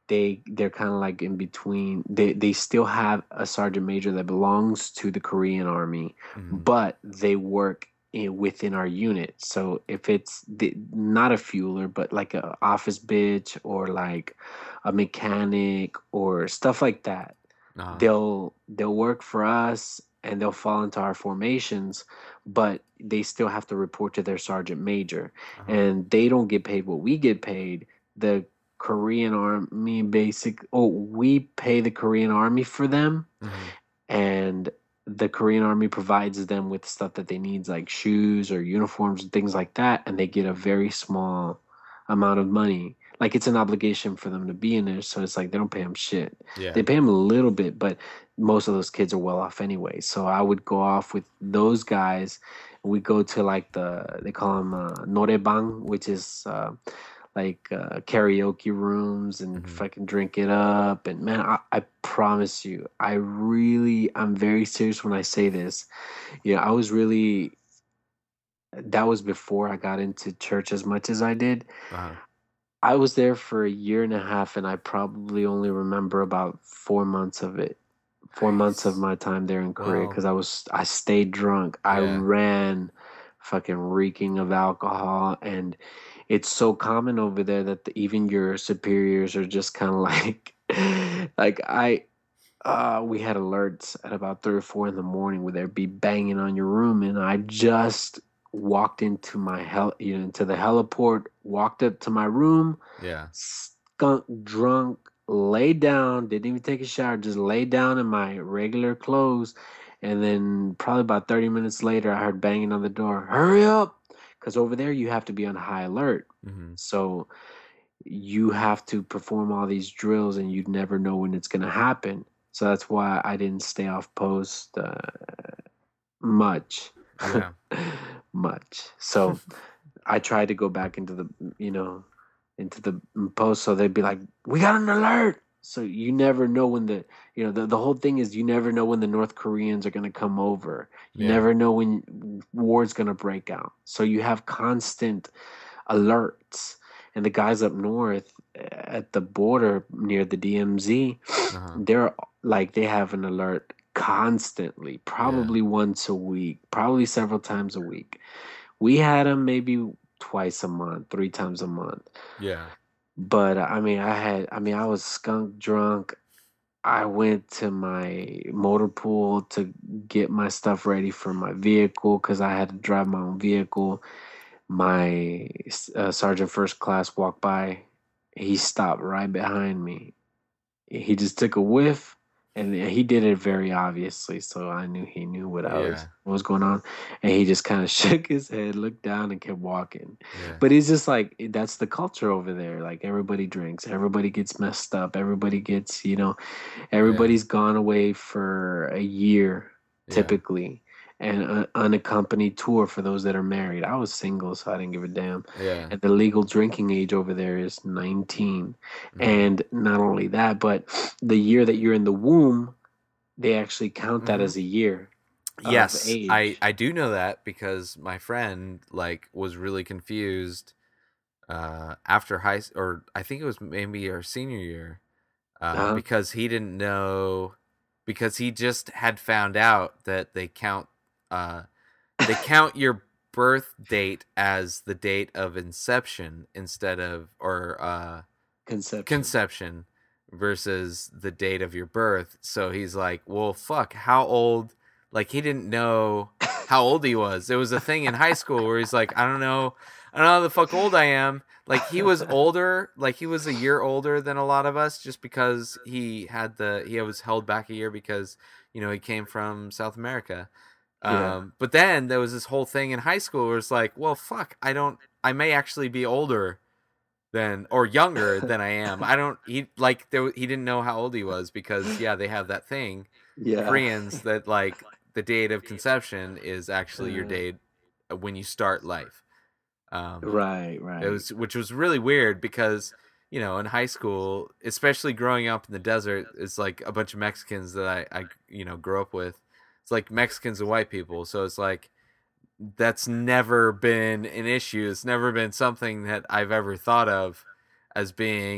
they they're kind of like in between. They they still have a sergeant major that belongs to the Korean Army, Mhm. but they work in, within our unit. So if it's the, not a fueler, but like a office bitch or like a mechanic or stuff like that, Uh-huh. they'll they'll work for us and they'll fall into our formations, but they still have to report to their sergeant major, Uh-huh. and they don't get paid what we get paid. The Korean Army basic oh we pay the Korean Army for them, Mhm. and the Korean Army provides them with stuff that they need, like shoes or uniforms and things like that, and they get a very small amount of money. Like it's an obligation for them to be in there, so it's like they don't pay them shit. Yeah. They pay them a little bit, but most of those kids are well off anyway. So I would go off with those guys. We go to like the they call them uh, norebang, which is uh, like uh, karaoke rooms and Mhm. fucking drink it up. And man, I, I promise you, I really, I'm very serious when I say this. You know, I was really, that was before I got into church as much as I did. Uh-huh. I was there for a year and a half, and I probably only remember about four months of it. Four months of Nice. my time there in Korea, Well, because I was I stayed drunk. I yeah. ran, fucking reeking of alcohol, and it's so common over there that the, even your superiors are just kind of like, like I, uh, we had alerts at about three or four in the morning where they'd be banging on your room, and I just walked into my hel, you know, into the heliport, walked up to my room, Yeah. skunk drunk, laid down, didn't even take a shower, just laid down in my regular clothes. And then probably about thirty minutes later, I heard banging on the door. Hurry up! Because over there, you have to be on high alert. Mhm. So you have to perform all these drills and you never know when it's going to happen. So that's why I didn't stay off post uh, much. Yeah. much. So I tried to go back into the, you know, into the post, so they'd be like, "We got an alert." So you never know when the, you know, the, the whole thing is you never know when the North Koreans are going to come over. You Yeah. never know when war's going to break out. So you have constant alerts. And the guys up north uh, at the border near the D M Z, Uh-huh. they're like they have an alert constantly, probably once a week, probably several times a week. We had them maybe twice a month, three times a month. Yeah. But uh, I mean, I had, I mean, I was skunk drunk. I went to my motor pool to get my stuff ready for my vehicle because I had to drive my own vehicle. My uh, sergeant first class walked by. He stopped right behind me. He just took a whiff, and he did it very obviously, so I knew he knew what I was Yeah. what was going on. And he just kind of shook his head, looked down, and kept walking. Yeah. But it's just like that's the culture over there. Like everybody drinks, everybody gets messed up, everybody gets, you know, everybody's gone away for a year Yeah. typically, and an unaccompanied tour for those that are married. I was single, so I didn't give a damn. Yeah. And the legal drinking age over there is nineteen. Mhm. And not only that, but the year that you're in the womb, they actually count that Mhm. as a year of Yes, I age. I do know that because my friend like was really confused uh after high s- or I think it was maybe our senior year uh Uh-huh. because he didn't know because he just had found out that they count uh they count your birth date as the date of inception instead of or uh Conception. conception versus the date of your birth. So he's like, well, fuck, how old? Like, he didn't know how old he was. It was a thing in high school where he's like, I don't know. I don't know how the fuck old I am. Like, he was older. Like, he was a year older than a lot of us just because he had the, he was held back a year because, you know, he came from South America. Yeah. Um, but then there was this whole thing in high school where it's like, well, fuck, I don't, I may actually be older than or younger than I am. I don't. He like there. He didn't know how old he was because yeah, they have that thing, Yeah. Koreans, that like the date of conception is actually your Uh, date when you start life. Um, right, it right. was which was really weird because you know in high school, especially growing up in the desert, it's like a bunch of Mexicans that I I you know grew up with. It's like Mexicans and white people, so it's like that's never been an issue. It's never been something that I've ever thought of as being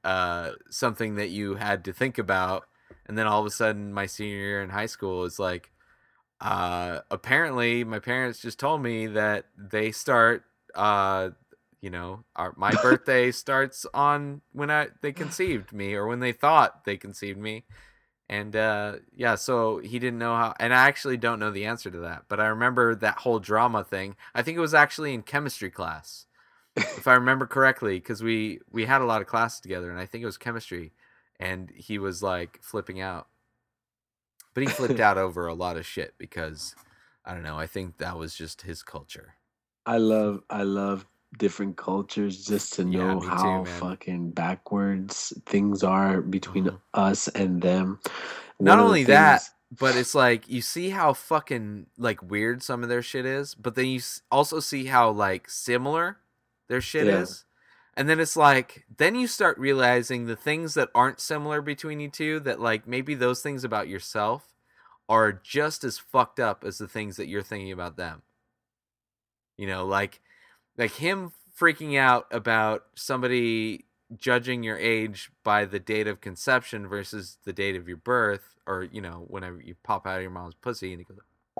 uh, something that you had to think about. And then all of a sudden, my senior year in high school is like, uh, apparently my parents just told me that they start, uh, you know, our, my birthday starts on when I they conceived me, or when they thought they conceived me. And uh, yeah, so he didn't know how, and I actually don't know the answer to that, but I remember that whole drama thing. I think it was actually in chemistry class, if I remember correctly, because we we had a lot of classes together, and I think it was chemistry, and he was like flipping out, but he flipped out over a lot of shit because I don't know. I think that was just his culture. I love I love different cultures just to Yeah, know me too, how man. fucking backwards things are between Mhm. us and them. Not One of the only that, things, but it's like you see how fucking like weird some of their shit is, but then you s- also see how like similar their shit yeah, is. And then it's like then you start realizing the things that aren't similar between you two, that like maybe those things about yourself are just as fucked up as the things that you're thinking about them. You know, like like him freaking out about somebody judging your age by the date of conception versus the date of your birth, or you know, whenever you pop out of your mom's pussy, and he goes,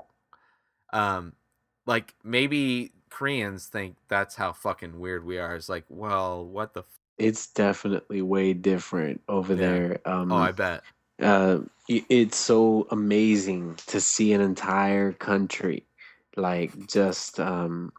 um, like maybe Koreans think that's how fucking weird we are. It's like, well, what the? F-? it's definitely way different over Yeah. there. Oh, I Um, bet. uh, i- it's so amazing to see an entire country like just um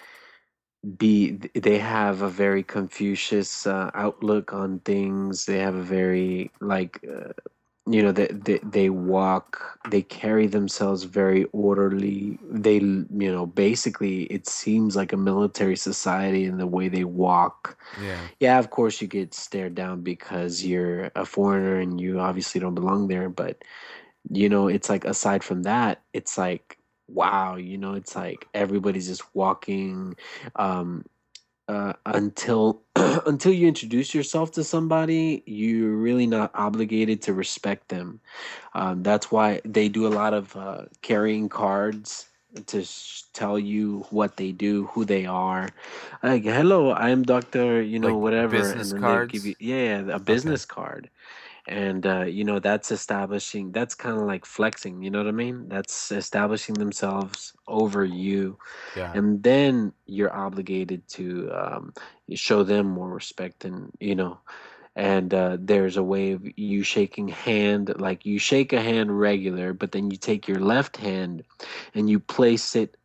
be they have a very Confucius uh, outlook on things. They have a very like uh, you know they, they they walk, they carry themselves very orderly. They l- you know basically it seems like a military society in the way they walk. Yeah. Yeah, of course you get stared down because you're a foreigner and you obviously don't belong there, but you know it's like aside from that, it's like wow, you know it's like everybody's just walking um uh, until until you introduce yourself to somebody, you're really not obligated to respect them. Um, that's why they do a lot of uh, carrying cards to sh- tell you what they do, who they are. Like, hello, I'm Doctor, you know, Like whatever, and business then they give you, cards. yeah, a Okay. business card, and uh, you know that's establishing. That's kind of like flexing. You know what I mean? That's establishing themselves over you, Yeah. and then you're obligated to um, show them more respect and you know and uh, there's a way of you shaking hand, like you shake a hand regular, but then you take your left hand and you place it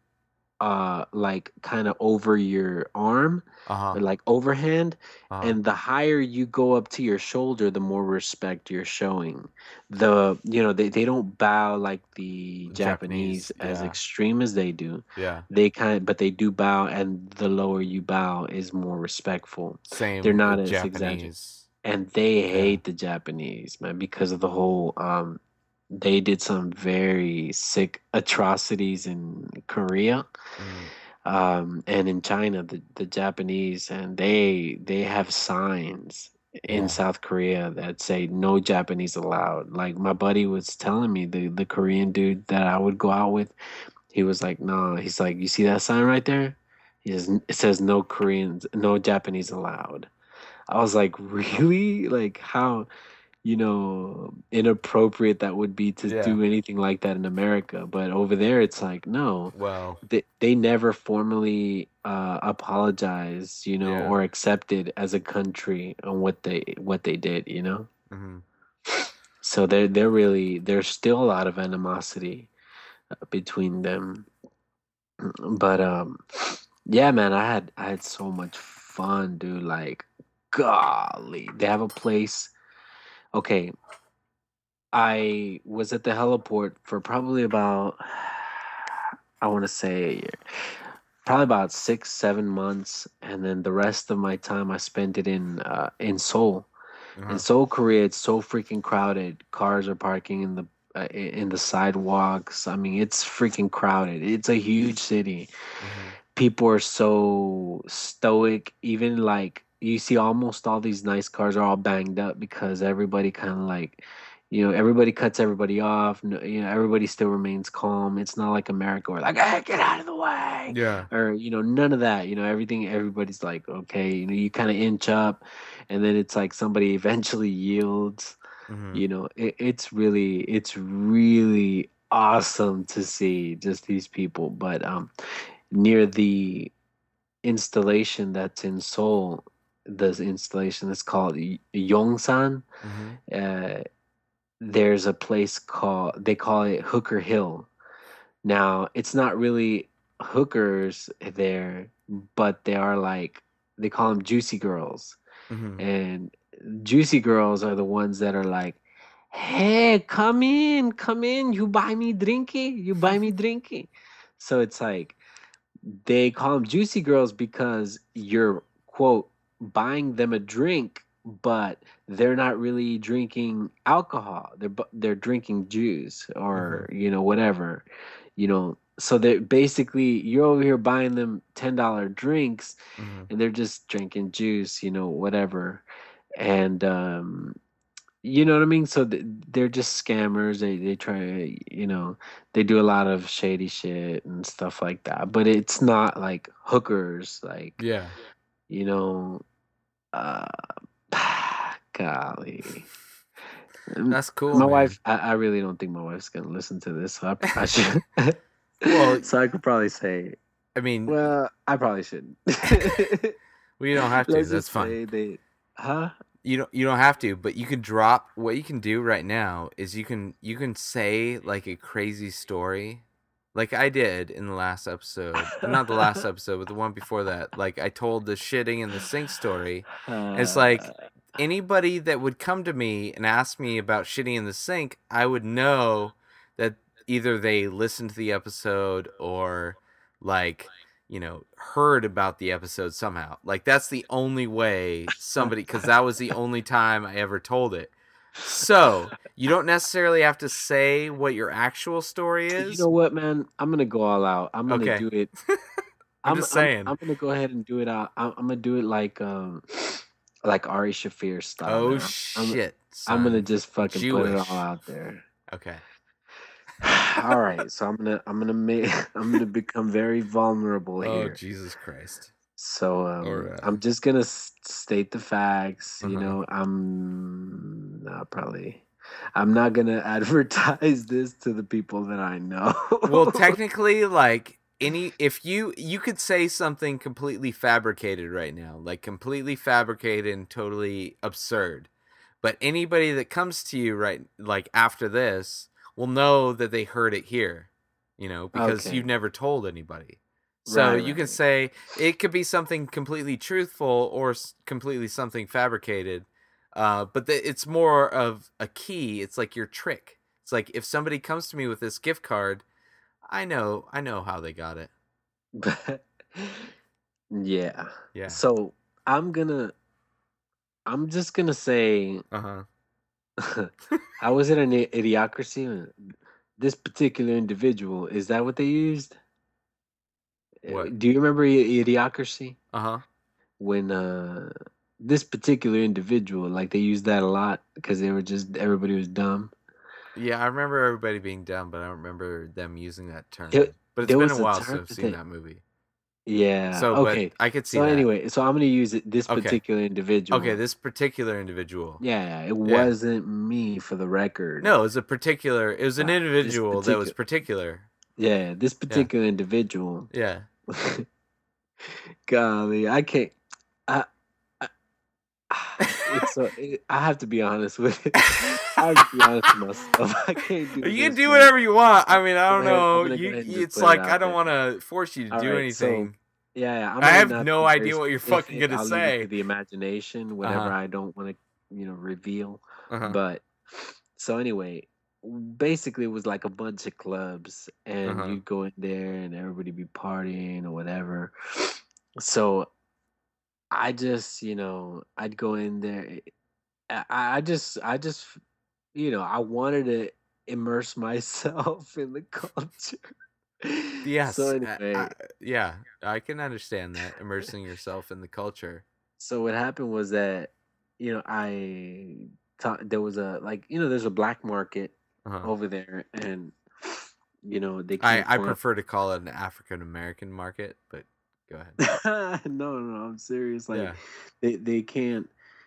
uh like kind of over your arm, Uh huh. or like overhand, Uh huh. and the higher you go up to your shoulder, the more respect you're showing. The you know they, they don't bow like the Japanese Japanese. as Yeah. extreme as they do. Yeah. They kind but they do bow, and the lower you bow is more respectful. They're Same not with as exaggerated. Japanese. And they Yeah. hate the Japanese, man, because of the whole um they did some very sick atrocities in Korea, Mm. um, and in China, the, the Japanese, and they they have signs in Yeah. South Korea that say no Japanese allowed. Like my buddy was telling me, the the Korean dude that I would go out with, he was like, no, he's like, you see that sign right there? He says it says no Koreans, no Japanese allowed. I was like, really? Like how? You know, inappropriate that would be to Yeah. do anything like that in America. But over there, it's like, no, Well. they, they never formally uh, apologized, you know, Yeah. or accepted as a country on what they what they did, you know. Hmm. So they're they're really there's still a lot of animosity uh, between them. But um, yeah, man, I had I had so much fun, dude. Like, golly, they have a place. Okay, I was at the heliport for probably about, I want to say, a year, probably about six, seven months, and then the rest of my time I spent it in uh, in Seoul. In Uh-huh. Seoul, Korea, it's so freaking crowded. Cars are parking in the uh, i- in the sidewalks. I mean, it's freaking crowded. It's a huge city. Hmm. People are so stoic. Even like you see, almost all these nice cars are all banged up because everybody kind of like You know, everybody cuts everybody off. No, you know, everybody still remains calm. It's not like America where like, hey, get out of the way, Yeah. or you know, none of that. You know, everything. Everybody's like, okay. You know, you kind of inch up, and then it's like somebody eventually yields. Mm-hmm. You know, it, it's really, it's really awesome to see just these people. But um, near the installation that's in Seoul, the installation is called Y- Yongsan. Mm-hmm. Uh, there's a place called they call it Hooker Hill. Now it's not really hookers there, but they are like they call them juicy girls, Mm-hmm. and juicy girls are the ones that are like, "Hey, come in, come in. You buy me drinky, you buy me drinky." So it's like they call them juicy girls because you're quote buying them a drink, but they're not really drinking alcohol. They're bu- they're drinking juice or you know whatever, you know. So they're basically you're over here buying them ten dollar drinks, Mm-hmm. and they're just drinking juice, you know, whatever. And um, you know what I mean? So th- they're just scammers. They they try, you know, they do a lot of shady shit and stuff like that. But it's not like hookers, like Yeah. you know, uh, golly. Um, That's cool, My man. wife, I, I really don't think my wife's gonna listen to this. So I, I should. Well, so I could probably say, I mean, well, I probably shouldn't. we don't have to. Let's That's just fine. say they, huh? You don't you don't have to, but you can drop what you can do right now is you can you can say like a crazy story. Like I did in the last episode. Not the last episode, but the one before that. Like I told the shitting in the sink story. And it's like Uh, anybody that would come to me and ask me about shitting in the sink, I would know that either they listened to the episode or like you know, heard about the episode somehow. Like that's the only way somebody, because that was the only time I ever told it. So you don't necessarily have to say what your actual story You is. know what, man? I'm gonna go all out. I'm gonna Okay. do it. I'm I'm, just I'm saying. I'm gonna go ahead and do it out. I'm, I'm gonna do it like um like Ari Shafir style. Oh man. I'm, shit! I'm gonna son. just fucking put it Jewish. all out there. Okay. All right, so I'm gonna I'm gonna make I'm gonna become very vulnerable Oh here. Jesus Christ. So um, Or, uh, I'm just gonna s- state the facts. You Uh-huh. know, I'm not probably. I'm not gonna advertise this to the people that I know. Well, technically, like any, if you you could say something completely fabricated right now, like completely fabricated and totally absurd, but anybody that comes to you right, like after this, will know that they heard it here, you know, because Okay. you've never told anybody. So Right, you can right. say it could be something completely truthful or s- completely something fabricated, uh, but the, it's more of a key. It's like your trick. It's like if somebody comes to me with this gift card, I know, I know how they got it. Yeah. Yeah. So I'm gonna. I'm just gonna say. Uh huh. I was in an i- idiocracy. This particular individual, is that what they used? Uh, What? Do you remember I- idiocracy? Uh huh. When uh this particular individual, like they used that a lot because they were just everybody was dumb. Yeah, I remember everybody being dumb, but I don't remember them using that term. There, But it's there been was a a while term since I've that seen they, that movie. yeah. So, Okay. but I could see So that. anyway, so I'm gonna use it. This Okay. particular individual. Okay, this particular individual. Yeah, it Yeah. wasn't me for the record. No, it was a particular. It was an Uh, this individual that was particu- particular. Yeah, this particular individual. Yeah. Golly, I can't. I, I it's so. It, I have to be honest with it. I have to be honest with myself. I can't do. You can this, do man. whatever you want. I mean, I I'm don't gonna- I'm know. gonna go You, ahead and just it's put it like out I don't there. want to force you to All do right, so, anything. Yeah, yeah. I'm I gonna have not no be very idea what you're fucking specific. gonna I'll leave it say. to the imagination, whatever Uh-huh. I don't want to, you know, reveal. Uh-huh. But so anyway, basically it was like a bunch of clubs, and Uh-huh. you'd go in there, and everybody be partying or whatever. So I just, you know, I'd go in there. I, I just, I just, you know, I wanted to immerse myself in the culture. Yes. So I- anyway, I- yeah, I can understand that immersing yourself in the culture. so what happened was that, you know, I ta- there was a like you know there's a black market Uh-huh. over there, and you know they I can't I find. prefer to call it an African American market, but go ahead. no, no, no, I'm serious. Like Yeah. they they can't.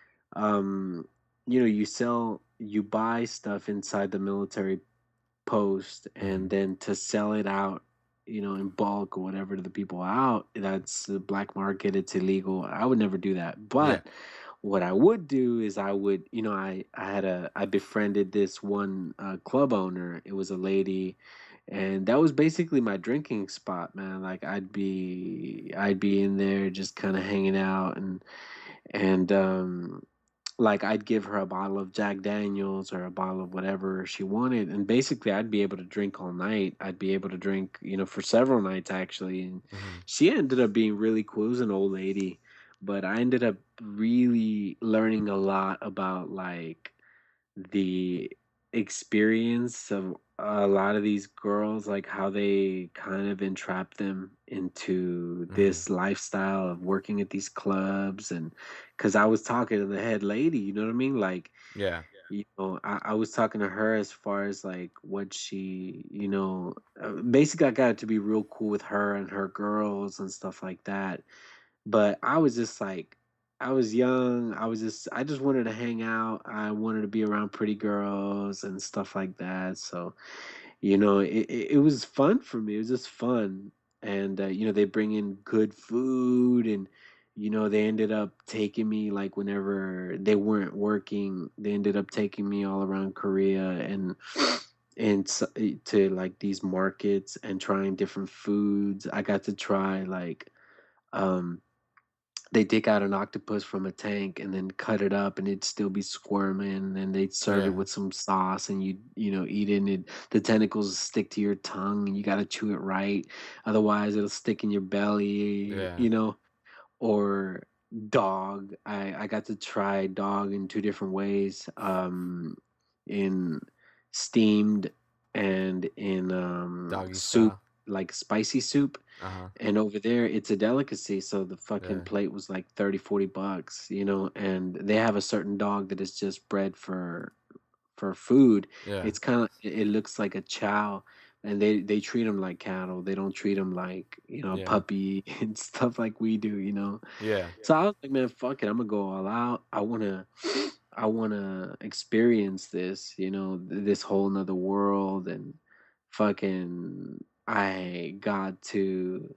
Um, you know, you sell, you buy stuff inside the military post, and Mhm. then to sell it out, you know, in bulk or whatever to the people out, that's the black market. It's illegal. I would never do that. Yeah. But what I would do is I would, you know, I I had a I befriended this one uh, club owner. It was a lady, and that was basically my drinking spot, man. Like I'd be I'd be in there just kind of hanging out, and and um like I'd give her a bottle of Jack Daniels or a bottle of whatever she wanted, and basically I'd be able to drink all night. I'd be able to drink, you know, for several nights actually. And Mhm. she ended up being really cool. It was an old lady, but I ended up really learning a lot about like the experience of a lot of these girls, like how they kind of entrap them into Mhm. this lifestyle of working at these clubs. And because I was talking to the head lady, you know what I mean? Like, Yeah. you know, I, I was talking to her as far as like what she, you know, uh, basically I got to be real cool with her and her girls and stuff like that. But I was just like, I was young. I was just, I just wanted to hang out. I wanted to be around pretty girls and stuff like that. So, you know, it, it, it was fun for me. It was just fun. And, uh, you know, they bring in good food, and, you know, they ended up taking me like whenever they weren't working, they ended up taking me all around Korea and, and s- eh, to like these markets and trying different foods. I got to try like, um, they dig out an octopus from a tank and then cut it up, and it'd still be squirming, and they'd serve it Yeah. with some sauce, and you you know eat it, and it, the tentacles stick to your tongue, and you got to chew it right, otherwise it'll stick in your belly, Yeah. you know. Or dog, i i got to try dog in two different ways, um in steamed and in um Doggy soup, style. like spicy soup. Uh-huh. And over there it's a delicacy, so the fucking Yeah. plate was like thirty, forty bucks, you know. And they have a certain dog that is just bred for for food. Yeah. It's kind of, it it looks like a chow, and they they treat them like cattle. They don't treat them like, you know, a Yeah. puppy and stuff like we do, you know. Yeah. So I was like, man, fuck it, I'm gonna go all out. I wanna I wanna experience this, you know, th- this whole nother world. And fucking I got to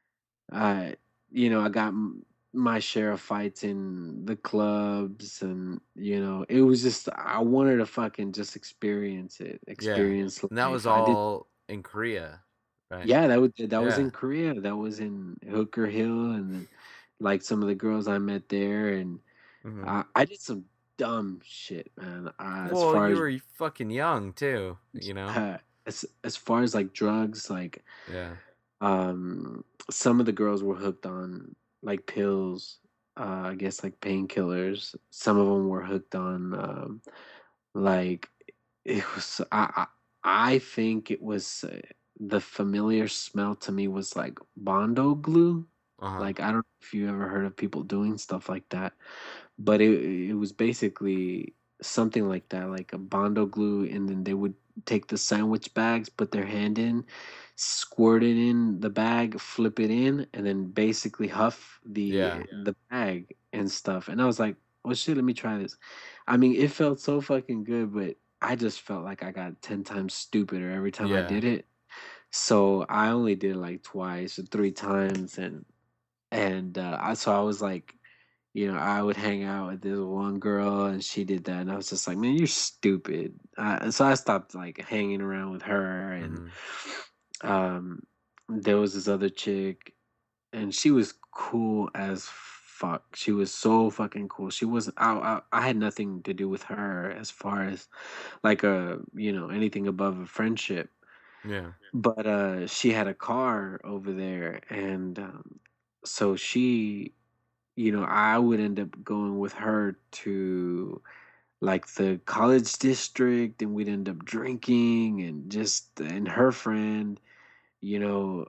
I, you know, I got m- my share of fights in the clubs, and you know, it was just I wanted to fucking just experience it, Yeah. experience And that was life. I did, all in Korea, right? yeah. That was that was Yeah. in Korea. That was in Hooker Hill, and then like some of the girls I met there, and Mhm. I, I did some dumb shit, man. Uh, as Well, far you as were fucking young too, you know? uh, as as far as like drugs, like Yeah. um, some of the girls were hooked on like pills, uh, I guess like painkillers. Some of them were hooked on um, like it was. I I, I think it was uh, the familiar smell to me was like Bondo glue. Uh-huh. Like I don't know if you ever heard of people doing stuff like that, but it it was basically something like that, like a Bondo glue, and then they would take the sandwich bags, put their hand in, squirt it in the bag, flip it in, and then basically huff Yeah. the the bag and stuff. And I was like, "Well, shit, let me try this." I mean, it felt so fucking good, but I just felt like I got ten times stupider every time I Yeah. did it. So I only did it like twice or three times, and and uh, I so I was like, you know, I would hang out with this one girl, and she did that, and I was just like, man, you're stupid. Uh, and so I stopped like hanging around with her, and Mhm. um, there was this other chick, and she was cool as fuck. She was so fucking cool. She wasn't. I, I I had nothing to do with her as far as like a you know anything above a friendship. Yeah. But uh, she had a car over there, and um, so she, you know, I would end up going with her to like the college district, and we'd end up drinking, and just and her friend, you know,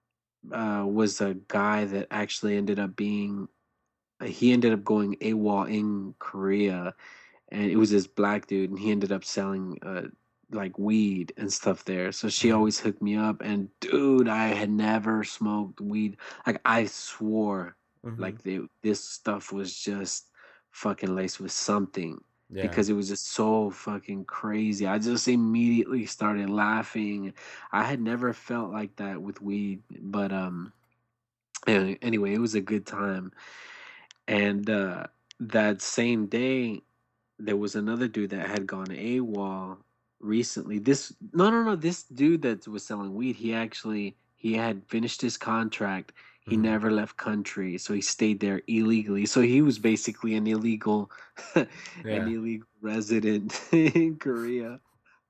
uh, was a guy that actually ended up being, he ended up going AWOL in Korea, and it was this black dude, and he ended up selling uh like weed and stuff there. So she Mhm. always hooked me up, and dude, I had never smoked weed. Like I swore, Mhm. like they, this stuff was just fucking laced with something Yeah. because it was just so fucking crazy. I just immediately started laughing. I had never felt like that with weed, but um, a- anyway, it was a good time. And uh, that same day, there was another dude that had gone AWOL recently. This no no no, this dude that was selling weed, he actually he had finished his contract. He Mhm. never left country, so he stayed there illegally. So he was basically an illegal an Yeah. illegal resident in Korea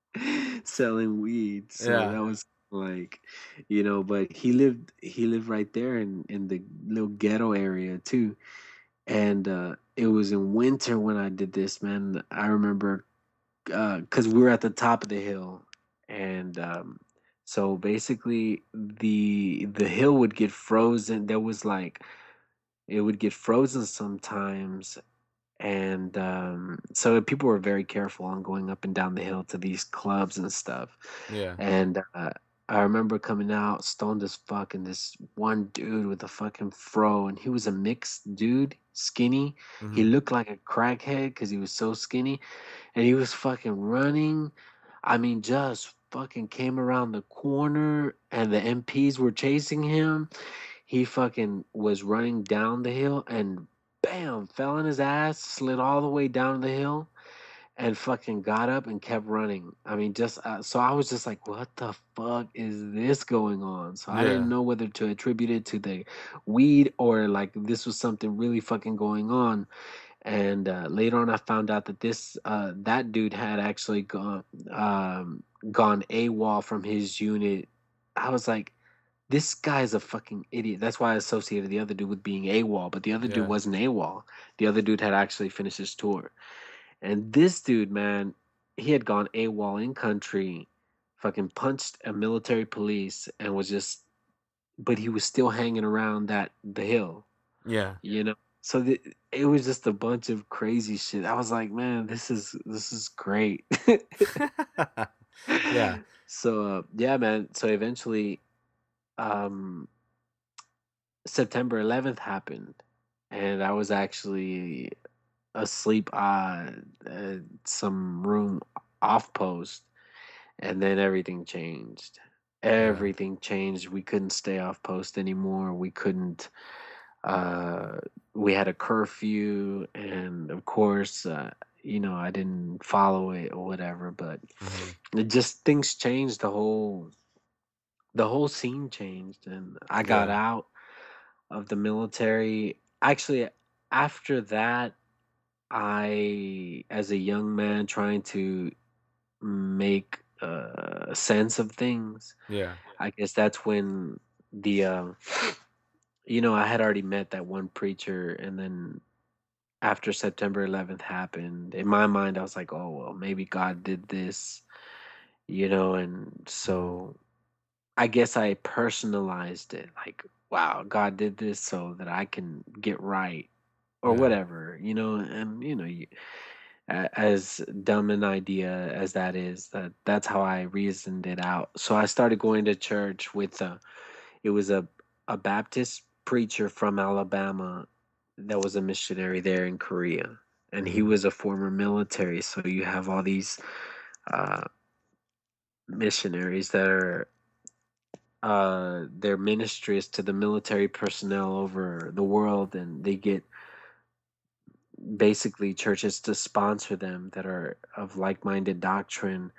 selling weed. So Yeah. that was like, you know, but he lived he lived right there in in the little ghetto area too. And uh it was in winter when I did this, man. I remember because we were at the top of the hill, and um, so basically the the hill would get frozen. There was like it would get frozen sometimes, and um, so people were very careful on going up and down the hill to these clubs and stuff. Yeah. And uh, I remember coming out stoned as fuck, and this one dude with a fucking fro, and he was a mixed dude, skinny. He Mhm. looked like a crackhead because he was so skinny, and he was fucking running. I mean, just fucking came around the corner, and the M Ps were chasing him. He fucking was running down the hill, and bam, fell on his ass, slid all the way down the hill, and fucking got up and kept running. I mean, just uh, so I was just like, what the fuck is this going on? So I didn't Yeah. know whether to attribute it to the weed or like this was something really fucking going on. And uh, later on, I found out that this uh, that dude had actually gone um, gone AWOL from his unit. I was like, this guy's a fucking idiot. That's why I associated the other dude with being AWOL, but the other dude Yeah. wasn't AWOL. The other dude had actually finished his tour. And this dude, man, he had gone AWOL in country, fucking punched a military police, and was just, but he was still hanging around that the hill, Yeah. you know. So th- it was just a bunch of crazy shit. I was like, man, this is this is great. Yeah. So uh, yeah, man. So eventually, um, September eleventh happened, and I was actually asleep uh, at some room off post, and then everything changed. Yeah. Everything changed. We couldn't stay off post anymore. We couldn't. Uh, we had a curfew, and of course, uh, you know, I didn't follow it or whatever. But Mhm. it just things changed. The whole the whole scene changed, and I got Yeah. out of the military. Actually, after that, I, as a young man trying to make uh, sense of things, Yeah. I guess that's when the, uh, you know, I had already met that one preacher, and then after September eleventh happened, in my mind, I was like, oh, well, maybe God did this, you know, and Mhm. so I guess I personalized it like, wow, God did this so that I can get right or Yeah. whatever, you know, and, you know, you, a- as dumb an idea as that is, that that's how I reasoned it out. So I started going to church with a, it was a a Baptist preacher from Alabama that was a missionary there in Korea, and he Mhm. was a former military. So you have all these uh, missionaries that are uh, their ministries to the military personnel over the world, and they get basically churches to sponsor them that are of like-minded doctrine.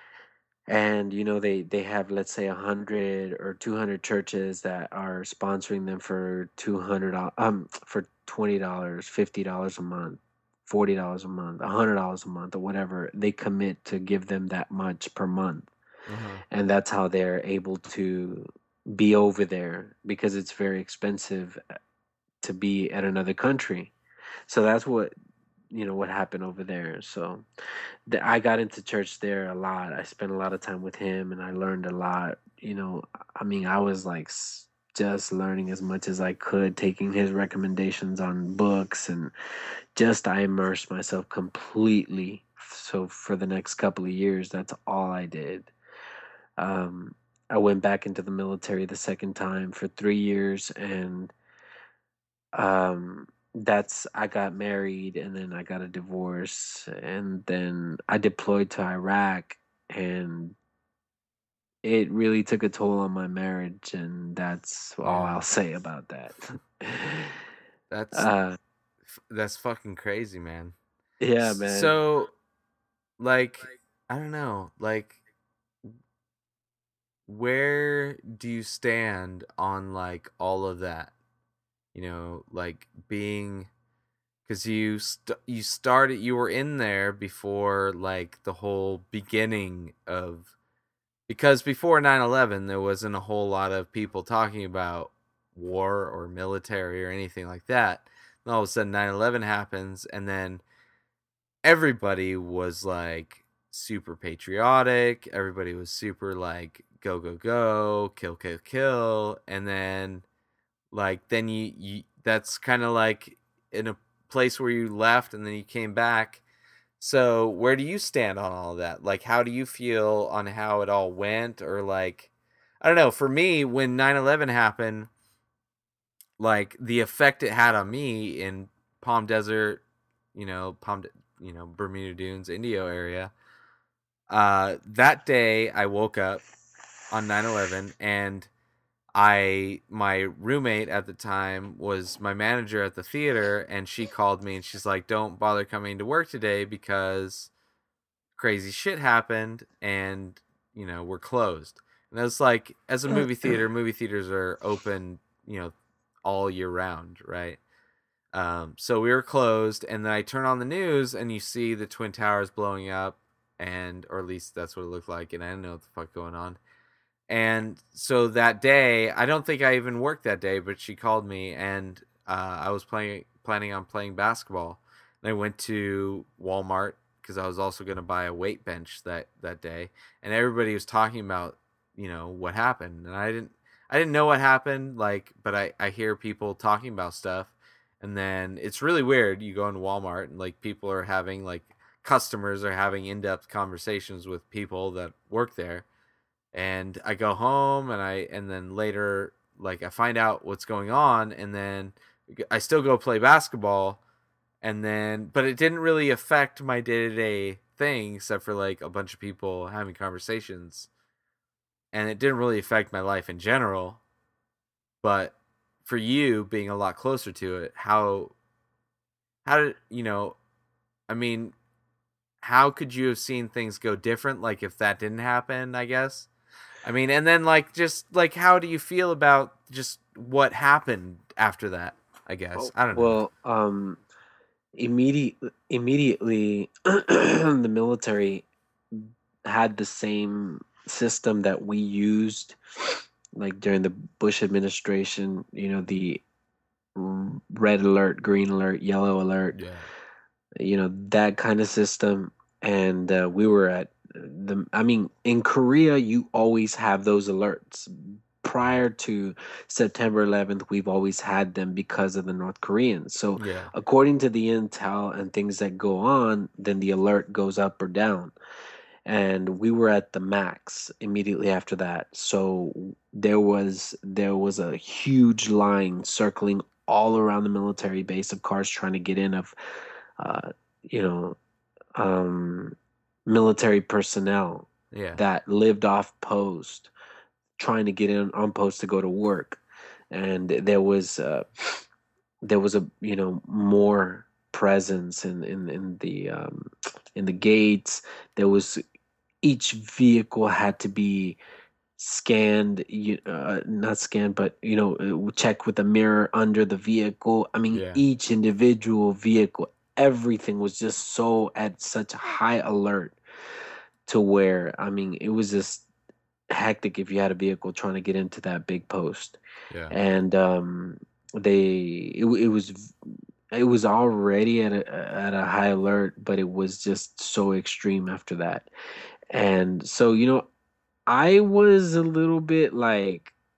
And you know, they they have, let's say, a hundred or two hundred churches that are sponsoring them for two hundred um for twenty dollars, fifty dollars a month, forty dollars a month, a hundred dollars a month, or whatever they commit to give them that much per month. Uh-huh. And that's how they're able to be over there, because it's very expensive to be at another country. So that's what, you know, what happened over there. So the, I got into church there a lot. I spent a lot of time with him, and I learned a lot. You know, I mean, I was like, s- just learning as much as I could, taking his recommendations on books, and just I immersed myself completely. So for the next couple of years, that's all I did. Um, I went back into the military the second time for three years, and um, that's I got married, and then I got a divorce, and then I deployed to Iraq, and it really took a toll on my marriage, and that's all Yeah. I'll say about that. That's uh, f- that's fucking crazy, man. yeah, S- man. So, like, I don't know, like, where do you stand on like all of that? You know, like being because you st- you started you were in there before like the whole beginning of because before nine eleven there wasn't a whole lot of people talking about war or military or anything like that. And all of a sudden nine eleven happens, and then everybody was like super patriotic, everybody was super like go go go, kill kill kill, and then like then you, you that's kind of like in a place where you left and then you came back. So where do you stand on all of that? Like how do you feel on how it all went? Or like I don't know, for me when nine eleven happened, like the effect it had on me in Palm Desert, you know, Palm you know, Bermuda Dunes, Indio area. Uh that day I woke up on nine eleven, and I my roommate at the time was my manager at the theater, and she called me and she's like, "Don't bother coming to work today because crazy shit happened and you know we're closed." And it's like, as a movie theater, movie theaters are open, you know, all year round, right? Um, so we were closed, and then I turn on the news and you see the Twin Towers blowing up, and or at least that's what it looked like, and I didn't know what the fuck going on. And so that day, I don't think I even worked that day, but she called me, and uh, I was playing, planning on playing basketball. And I went to Walmart because I was also going to buy a weight bench that, that day. And everybody was talking about, you know, what happened. And I didn't, I didn't know what happened, like, but I, I hear people talking about stuff. And then it's really weird. You go into Walmart and like people are having like customers are having in-depth conversations with people that work there, and I go home and I and then later like I find out what's going on, and then I still go play basketball, and then but it didn't really affect my day-to-day thing except for like a bunch of people having conversations, and it didn't really affect my life in general. But for you being a lot closer to it, how how did you know, I mean, how could you have seen things go different like if that didn't happen, I guess? I mean, and then like just like how do you feel about just what happened after that? I guess Oh, I don't know. well, um, immediate, immediately, the military had the same system that we used, like during the Bush administration. You know, the r- red alert, green alert, yellow alert. Yeah, You know, that kind of system. And uh, we were at the. I mean, in Korea, you always have those alerts. Prior to September eleventh, we've always had them because of the North Koreans. So, yeah, according to the intel and things that go on, then the alert goes up or down. And we were at the max immediately after that. So there was there was a huge line circling all around the military base of cars trying to get in, of uh, you know um, military personnel yeah, that lived off post trying to get in on post to go to work. And there was uh, there was a you know more presence in in, in the um, in the gates. There was, each vehicle had to be scanned, you uh, not scanned, but you know uh, check with a mirror under the vehicle. I mean, yeah, each individual vehicle, everything was just so at such a high alert, to where, I mean, it was just hectic if you had a vehicle trying to get into that big post. yeah, And um they it, it was it was already at a at a high alert, but it was just so extreme after that. And so, you know, I was a little bit like,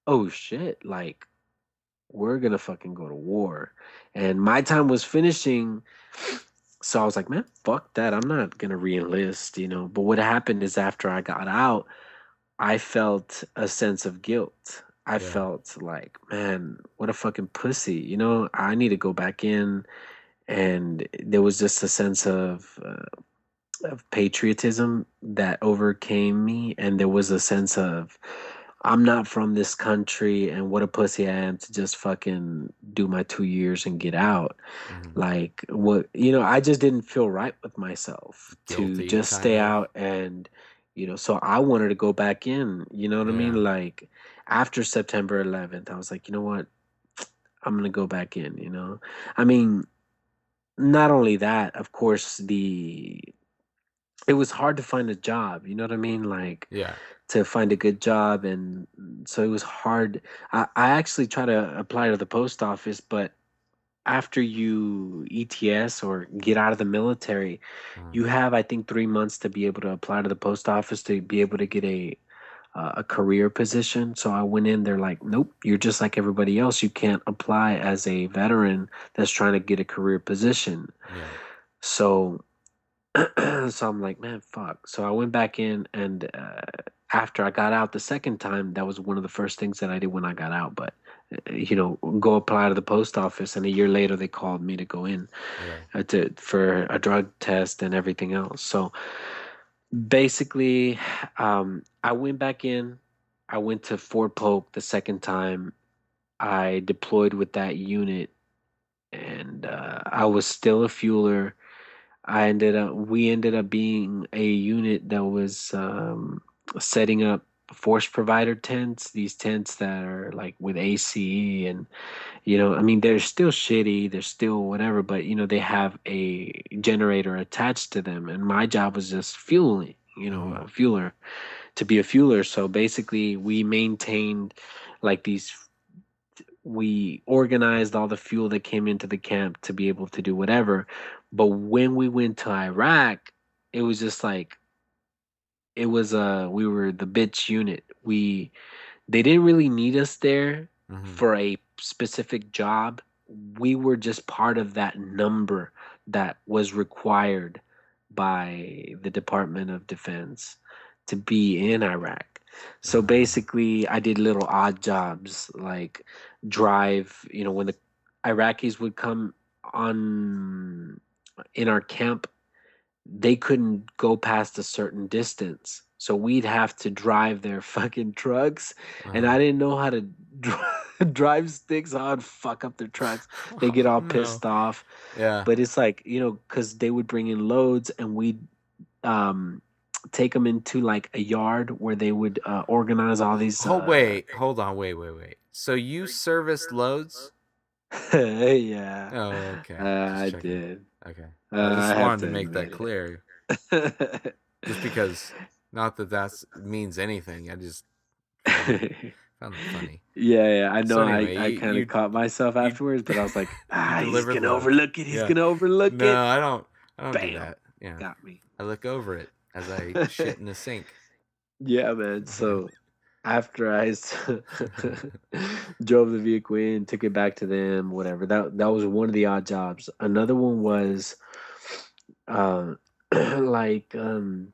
oh shit, like we're gonna fucking go to war. And my time was finishing, so I was like, man, fuck that. I'm not gonna re-enlist, you know. But what happened is after I got out, I felt a sense of guilt. I Yeah. felt like, man, what a fucking pussy. You know, I need to go back in. And there was just a sense of uh, of patriotism that overcame me, and there was a sense of I'm not from this country, and what a pussy I am to just fucking do my two years and get out. Mhm. Like what you know, I just didn't feel right with myself to Guilty, just kind stay of. out and you know, so I wanted to go back in, you know what I Yeah. mean? Like after September eleventh, I was like, you know what? I'm gonna go back in, you know? I mean, not only that, of course, the it was hard to find a job, you know what I mean? Like Yeah. to find a good job, and so it was hard. I, I actually tried to apply to the post office, but after you E T S or get out of the military, Mhm. you have I think three months to be able to apply to the post office to be able to get a uh, a career position. So I went in. They're like, nope, you're just like everybody else. You can't apply as a veteran that's trying to get a career position. Yeah. So so I'm like, man, fuck. So I went back in, and uh, after I got out the second time, that was one of the first things that I did when I got out. But uh, you know, go apply to the post office, and a year later they called me to go in Yeah. uh, to for a drug test and everything else. So basically, um, I went back in. I went to Fort Polk the second time. I deployed with that unit, and uh, I was still a fueler. I ended up we ended up being a unit that was um, setting up force provider tents, these tents that are like with A C, and you know, I mean they're still shitty, they're still whatever, but you know, they have a generator attached to them, and my job was just fueling, you know, Mhm. a fueler to be a fueler. So basically we maintained like these we organized all the fuel that came into the camp to be able to do whatever. But when we went to Iraq, it was just like it was uh we were the bitch unit. We they didn't really need us there Mhm. for a specific job. We were just part of that number that was required by the Department of Defense to be in Iraq. So Ah. basically, I did little odd jobs like drive, you know, when the Iraqis would come on in our camp, they couldn't go past a certain distance. So we'd have to drive their fucking trucks. And Uh-huh. I didn't know how to dri- drive sticks. So I'd fuck up their trucks. They get Oh, all no. pissed off. Yeah. But it's like, you know, because they would bring in loads and we'd um, take them into like a yard where they would uh, organize all these. Hold Uh, wait, hold on, wait, wait, wait. So you serviced loads? yeah, Oh, okay. uh, Just I checking. did. Okay. Uh, I I just have wanted to to make that admit clear. it. Just because, not that that means anything. I just found that found that funny. Yeah, yeah, I So know. I, anyway, I you kind of you caught myself you afterwards, but I was like, you ah, he's delivered gonna loads. overlook it. He's Yeah. gonna overlook No, it. I don't. I don't do Bam, that. Yeah. got me. I look over it as I shit in the sink. Yeah, man. So after I s- drove the vehicle in, took it back to them, whatever. That that was one of the odd jobs. Another one was, uh, like um,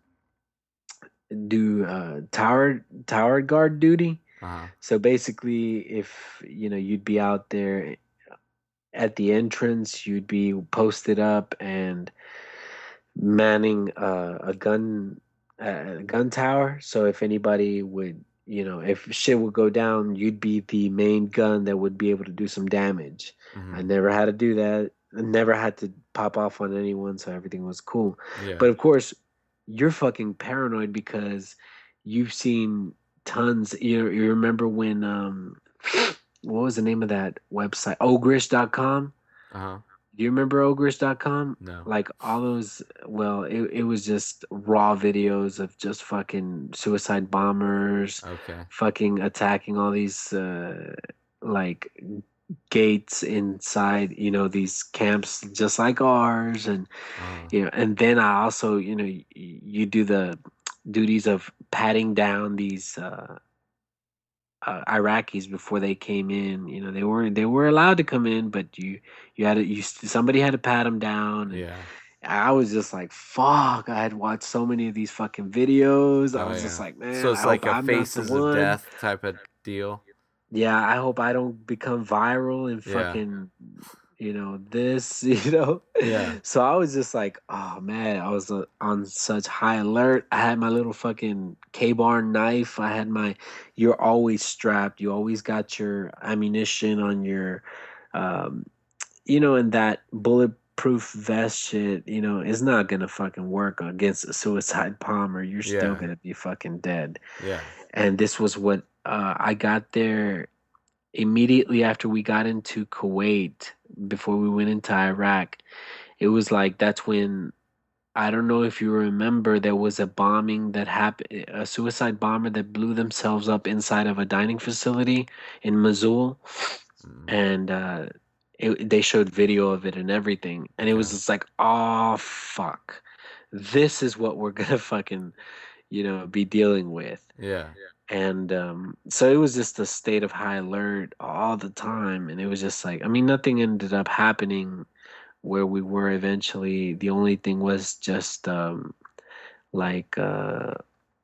do uh tower tower guard duty. Uh-huh. So basically, if you know, you'd be out there at the entrance, you'd be posted up and manning uh, a gun a gun tower. So if anybody would, you know, if shit would go down, you'd be the main gun that would be able to do some damage. I Mm-hmm. never had to do that. I never had to pop off on anyone, so everything was cool. Yeah. But of course, you're fucking paranoid because you've seen tons. You you remember when um, what was the name of that website? ogrish dot com. Uh-huh. Do you remember ogrish dot com? No. Like all those, well, it, it was just raw videos of just fucking suicide bombers, Okay. fucking attacking all these uh, like gates inside, you know, these camps just like ours, and Uh-huh. you know, and then I also, you know, y- you do the duties of patting down these uh, uh, Iraqis before they came in. You know, they weren't they were allowed to come in, but you you had to, you somebody had to pat them down. And Yeah. I was just like, fuck. I had watched so many of these fucking videos. I Oh was just yeah. like, man, So I it's hope like a I'm not the faces of one. death type of deal. Yeah, I hope I don't become viral and Yeah. fucking, you know, this, you know? Yeah. So I was just like, oh man, I was uh, on such high alert. I had my little fucking K-bar knife. I had my, you're always strapped. You always got your ammunition on your, um, you know, and that bulletproof vest shit, you know, is not gonna fucking work against a suicide bomber. You're still Yeah. gonna be fucking dead. Yeah. And this was what uh, I got there immediately after we got into Kuwait, before we went into Iraq. It was like that's when, I don't know if you remember, there was a bombing that happened, a suicide bomber that blew themselves up inside of a dining facility in Mosul, Mm. and uh, it, they showed video of it and everything, and it was Okay. just like, oh fuck, this is what we're gonna fucking, you know, be dealing with. Yeah. And um, so it was just a state of high alert all the time. And it was just like, I mean, nothing ended up happening where we were eventually. The only thing was just um, like uh,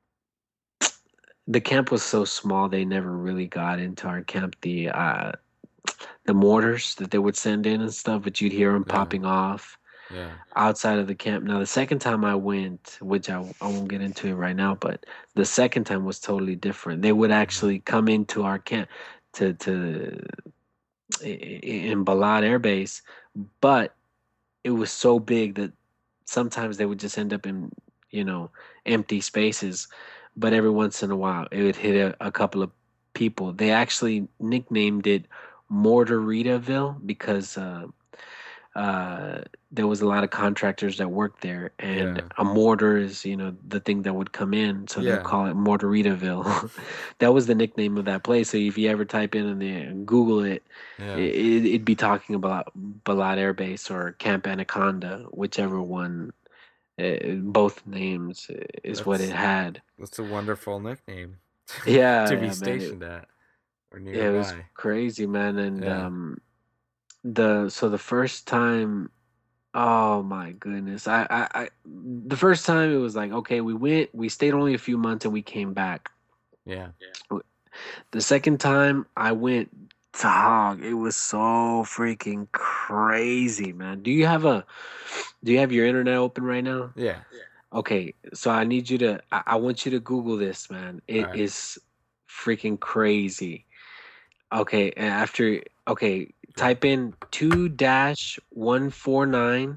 the camp was so small, they never really got into our camp. The uh, the mortars that they would send in and stuff, but you'd hear them Yeah. popping off Yeah. outside of the camp. Now, the second time I went, which I, I won't get into it right now, but the second time was totally different. They would actually come into our camp to to i- i- in Balad Air Base, but it was so big that sometimes they would just end up in, you know, empty spaces. But every once in a while, it would hit a, a couple of people. They actually nicknamed it Mortaritaville because uh, uh, there was a lot of contractors that worked there, and Yeah. a mortar is, you know, the thing that would come in, so they'll Yeah. call it Mortaritaville. That was the nickname of that place. So if you ever type in and then Google it, Yeah. it, it'd be talking about Balad Air Base or Camp Anaconda, whichever one. Uh, both names is what it That's had. that's a wonderful nickname Yeah, to be yeah, man. It, stationed at or yeah, it was nearby. crazy, man. And Yeah. um, the so the first time, oh my goodness, I, I, I, the first time it was like, okay, we went, we stayed only a few months, and we came back. Yeah. The second time I went, dog, it was so freaking crazy, man. Do you have a, do you have your internet open right now? Yeah. Okay, so I need you to, I, I want you to Google this, man. It Alright. is freaking crazy. Okay, and after, okay, type in two dash one four nine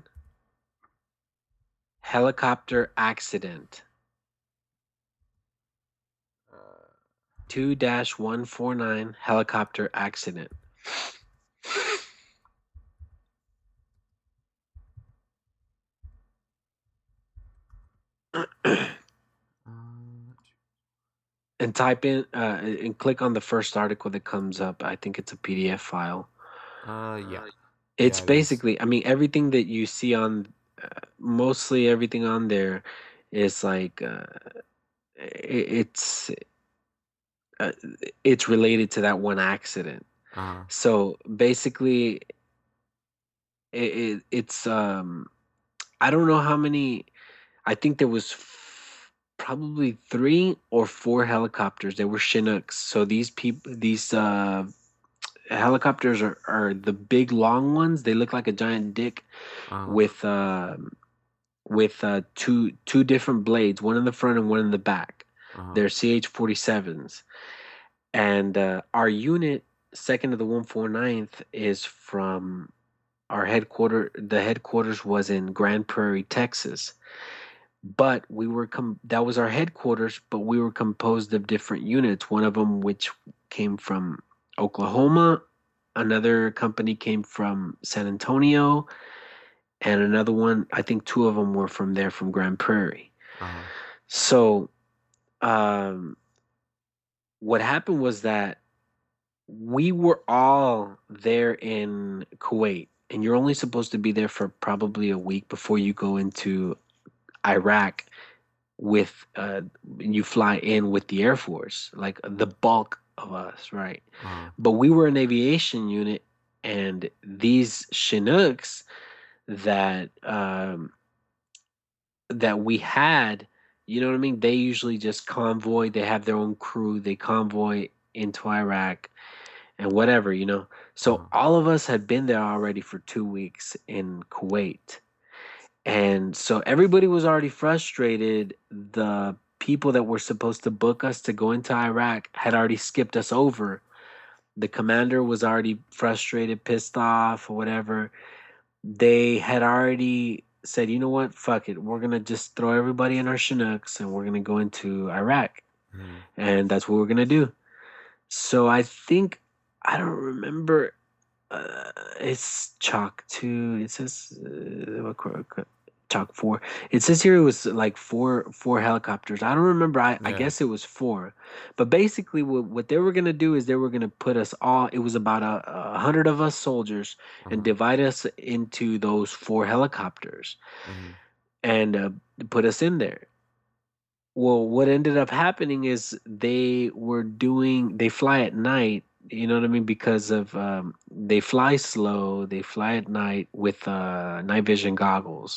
helicopter accident. Uh, two dash one four nine helicopter accident. And type in uh, and click on the first article that comes up. I think it's a P D F file. uh yeah. It's Yeah, it is. basically, I mean, everything that you see on, uh, mostly everything on there is like, uh, it, it's uh, it's related to that one accident. Uh-huh. So basically, it, it it's um, I don't know how many. I think there was f- probably three or four helicopters. They were Chinooks. So these people, these uh, helicopters are, are the big long ones. They look like a giant dick Uh-huh. with uh, with uh, two two different blades, one in the front and one in the back. Uh-huh. They're C H forty-sevens. And uh, our unit, second of the one forty-ninth, is from our headquarters. The headquarters was in Grand Prairie, Texas. But we were com- that was our headquarters, but we were composed of different units. One of them which came from Oklahoma, another company came from San Antonio, and another one, I think two of them were from there, from Grand Prairie. Uh-huh. So um, what happened was that we were all there in Kuwait, and you're only supposed to be there for probably a week before you go into Iraq with uh you fly in with the Air Force. Like the bulk of us, right? Uh-huh. But we were an aviation unit, and these Chinooks that um, that we had, you know what I mean? They usually just convoy. They have their own crew. They convoy into Iraq and whatever, you know. So Uh-huh. all of us had been there already for two weeks in Kuwait. And so everybody was already frustrated. The people that were supposed to book us to go into Iraq had already skipped us over. The commander was already frustrated, pissed off, or whatever. They had already said, you know what, fuck it. We're going to just throw everybody in our Chinooks and we're going to go into Iraq. Mhm. And that's what we're going to do. So I think, I don't remember. Uh, it's chalk two. It says uh, chalk four. It says here it was like four four helicopters. I don't remember. I, I Yeah. guess it was four. But basically, what what they were gonna do is they were gonna put us all. It was about a, a hundred of us soldiers and Uh-huh. divide us into those four helicopters Mhm. and uh, put us in there. Well, what ended up happening is they were doing. They fly at night. You know what I mean? Because of um, they fly slow. They fly at night with uh, night vision goggles.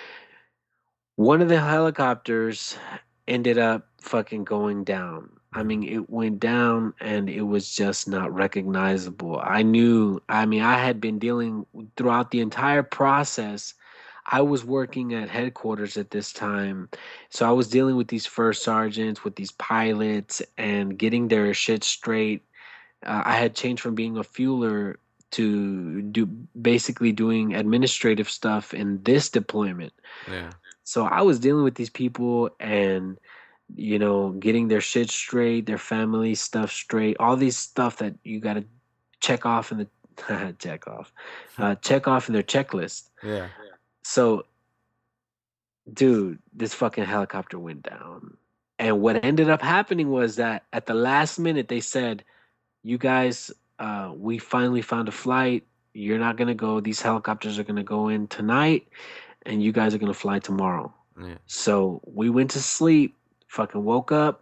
One of the helicopters ended up fucking going down. I mean, it went down and it was just not recognizable. I knew, I mean, I had been dealing throughout the entire process. I was working at headquarters at this time. So I was dealing with these first sergeants, with these pilots, and getting their shit straight. Uh, I had changed from being a fueler to do basically doing administrative stuff in this deployment. Yeah. So I was dealing with these people and, you know, getting their shit straight, their family stuff straight, all these stuff that you got to check off in the check off, uh, check off in their checklist. Yeah. So, dude, this fucking helicopter went down. And what ended up happening was that at the last minute, they said, you guys, uh, we finally found a flight. You're not going to go. These helicopters are going to go in tonight, and you guys are going to fly tomorrow. Yeah. So we went to sleep, fucking woke up,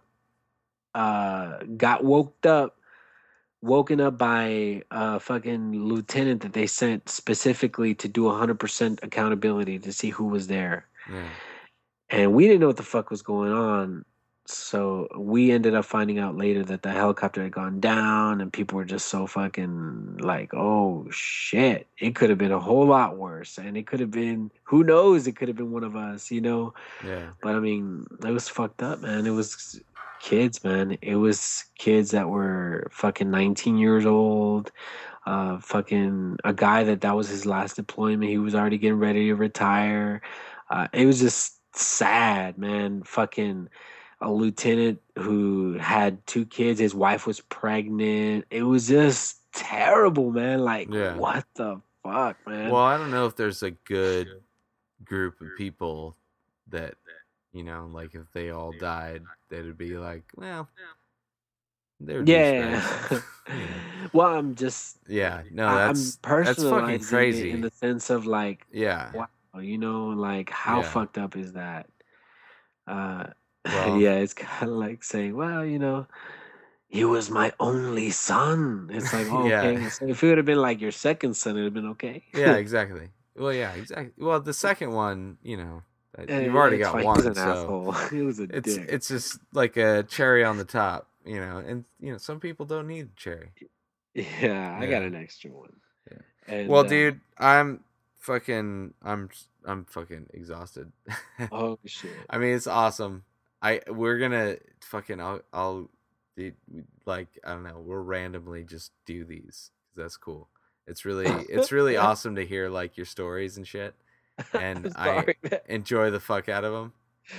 uh, got woked up, woken up by a fucking lieutenant that they sent specifically to do one hundred percent accountability to see who was there. Yeah. And we didn't know what the fuck was going on. So we ended up finding out later that the helicopter had gone down and people were just so fucking like, oh shit, it could have been a whole lot worse. And it could have been, who knows, it could have been one of us, you know? Yeah. But I mean, it was fucked up, man. It was kids, man. It was kids that were fucking nineteen years old. Uh, fucking a guy that that was his last deployment. He was already getting ready to retire. Uh, it was just sad, man. Fucking a lieutenant who had two kids. His wife was pregnant. It was just terrible, man. Like, Yeah. what the fuck, man? Well, I don't know if there's a good group of people that, you know, like if they all died, that'd be like, well, they're Yeah. douchebags. Well, I'm just Yeah, no, I- that's I'm that's fucking personalizing it crazy. in the sense of like, Yeah. wow, you know, like how Yeah. fucked up is that? Uh, Well- yeah, it's kind of like saying, well, you know, he was my only son. It's like, oh, Yeah. okay. So if it would have been like your second son, it'd have been okay. Yeah, exactly. Well, yeah, exactly. Well, the second one, you know, uh, Yeah, you've already it's got fine. one, He was an so asshole. He was a it's dick. it's just like a cherry on the top, you know. And you know, some people don't need cherry. Yeah, I got Yeah. an extra one. Yeah. And, Well, uh, dude, I'm fucking, I'm, I'm fucking exhausted. oh shit. I mean, it's awesome. I we're gonna fucking, I'll, I'll, dude, like, I don't know, we'll randomly just do these. That's cool. It's really, it's really awesome to hear like your stories and shit, and I'm I sorry, man. enjoy the fuck out of them.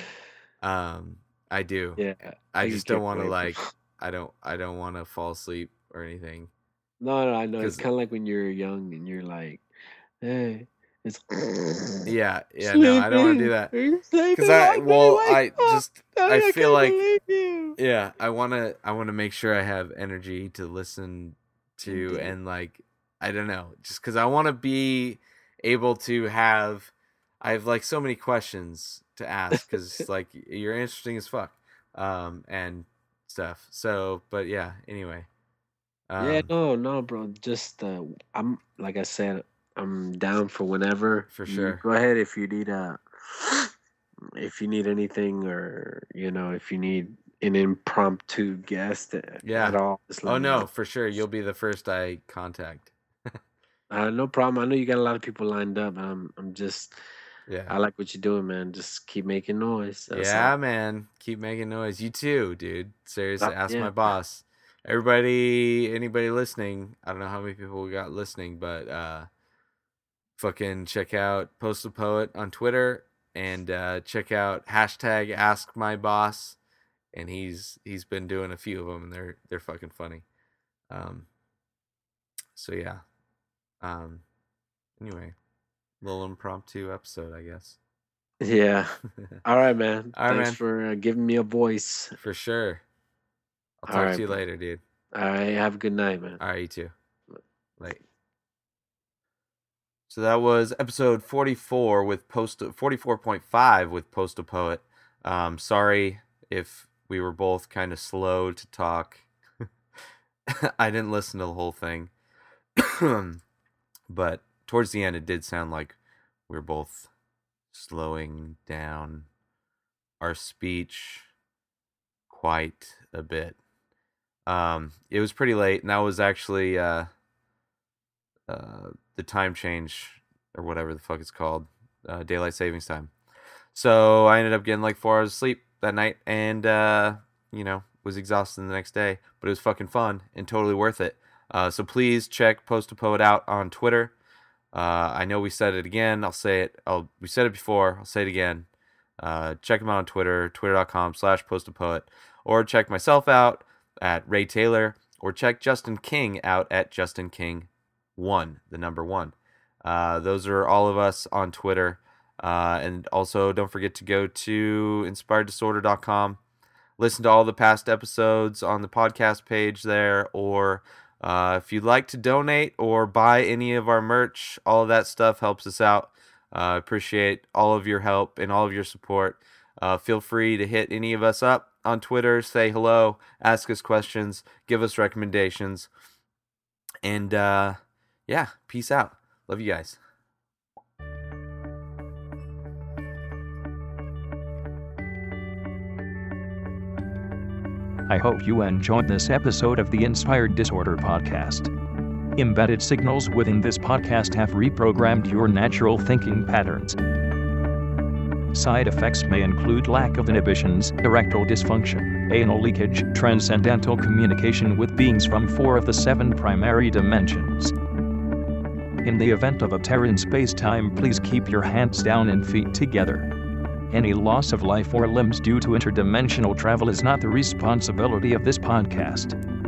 Um, I do. Yeah, I you just don't kicked want to away like, from- I don't, I don't want to fall asleep or anything. No, no, I know. It's 'Cause- kind of like when you're young and you're like, hey, it's. Yeah, yeah, no, I don't want to do that. Because Because I, well, I just, I feel like, yeah, I want to, I want to make sure I have energy to listen to, Indeed. and like, I don't know, just because I want to be able to have, I have like so many questions to ask because like you're interesting as fuck, um, and stuff. So, but yeah. Anyway. Um, yeah, no, no, bro. Just uh, I'm like I said, I'm down for whenever. For You sure. Go ahead if you need a, if you need anything, or you know, if you need an impromptu guest at, Yeah. at all. Just let Oh me no, know. for sure. You'll be the first I contact. Uh, no problem. I know you got a lot of people lined up. I'm, I'm just, Yeah. I like what you're doing, man. Just keep making noise. That's yeah, all. man. Keep making noise. You too, dude. Seriously, Uh, ask yeah. my boss. Everybody, anybody listening, I don't know how many people we got listening, but uh fucking check out Postal Poet on Twitter and uh check out hashtag Ask My Boss. And he's he's been doing a few of them, and they're they're fucking funny. Um so yeah. Um anyway, little impromptu episode, I guess. Yeah. All right, man. All right, Thanks man. for uh, giving me a voice. For sure. I'll All talk right, to you bro. later, dude. All right. Have a good night, man. All right, you too. Late. So that was episode forty-four with post forty-four point five with Postal Poet. Um, sorry if we were both kind of slow to talk. I didn't listen to the whole thing, but towards the end, it did sound like we were both slowing down our speech quite a bit. Um, it was pretty late, and that was actually uh, uh, the time change, or whatever the fuck it's called, uh, daylight savings time. So I ended up getting like four hours of sleep that night, and uh, you know, was exhausted the next day, but it was fucking fun and totally worth it. Uh, so please check Postal Poet out on Twitter. Uh, I know we said it again. I'll say it. I'll we said it before. I'll say it again. Uh, check him out on Twitter, twitter.com slash Postal Poet, or check myself out at Ray Taylor, or check Justin King out at Justin King one, the number one. Uh, those are all of us on Twitter. Uh, and also don't forget to go to inspired disorder dot com. Listen to all the past episodes on the podcast page there, or uh, if you'd like to donate or buy any of our merch, all of that stuff helps us out. I uh, appreciate all of your help and all of your support. Uh, feel free to hit any of us up on Twitter, say hello, ask us questions, give us recommendations. And uh, yeah, peace out. Love you guys. I hope you enjoyed this episode of the Inspired Disorder podcast. Embedded signals within this podcast have reprogrammed your natural thinking patterns. Side effects may include lack of inhibitions, erectile dysfunction, anal leakage, transcendental communication with beings from four of the seven primary dimensions. In the event of a tear in space-time, please keep your hands down and feet together. Any loss of life or limbs due to interdimensional travel is not the responsibility of this podcast.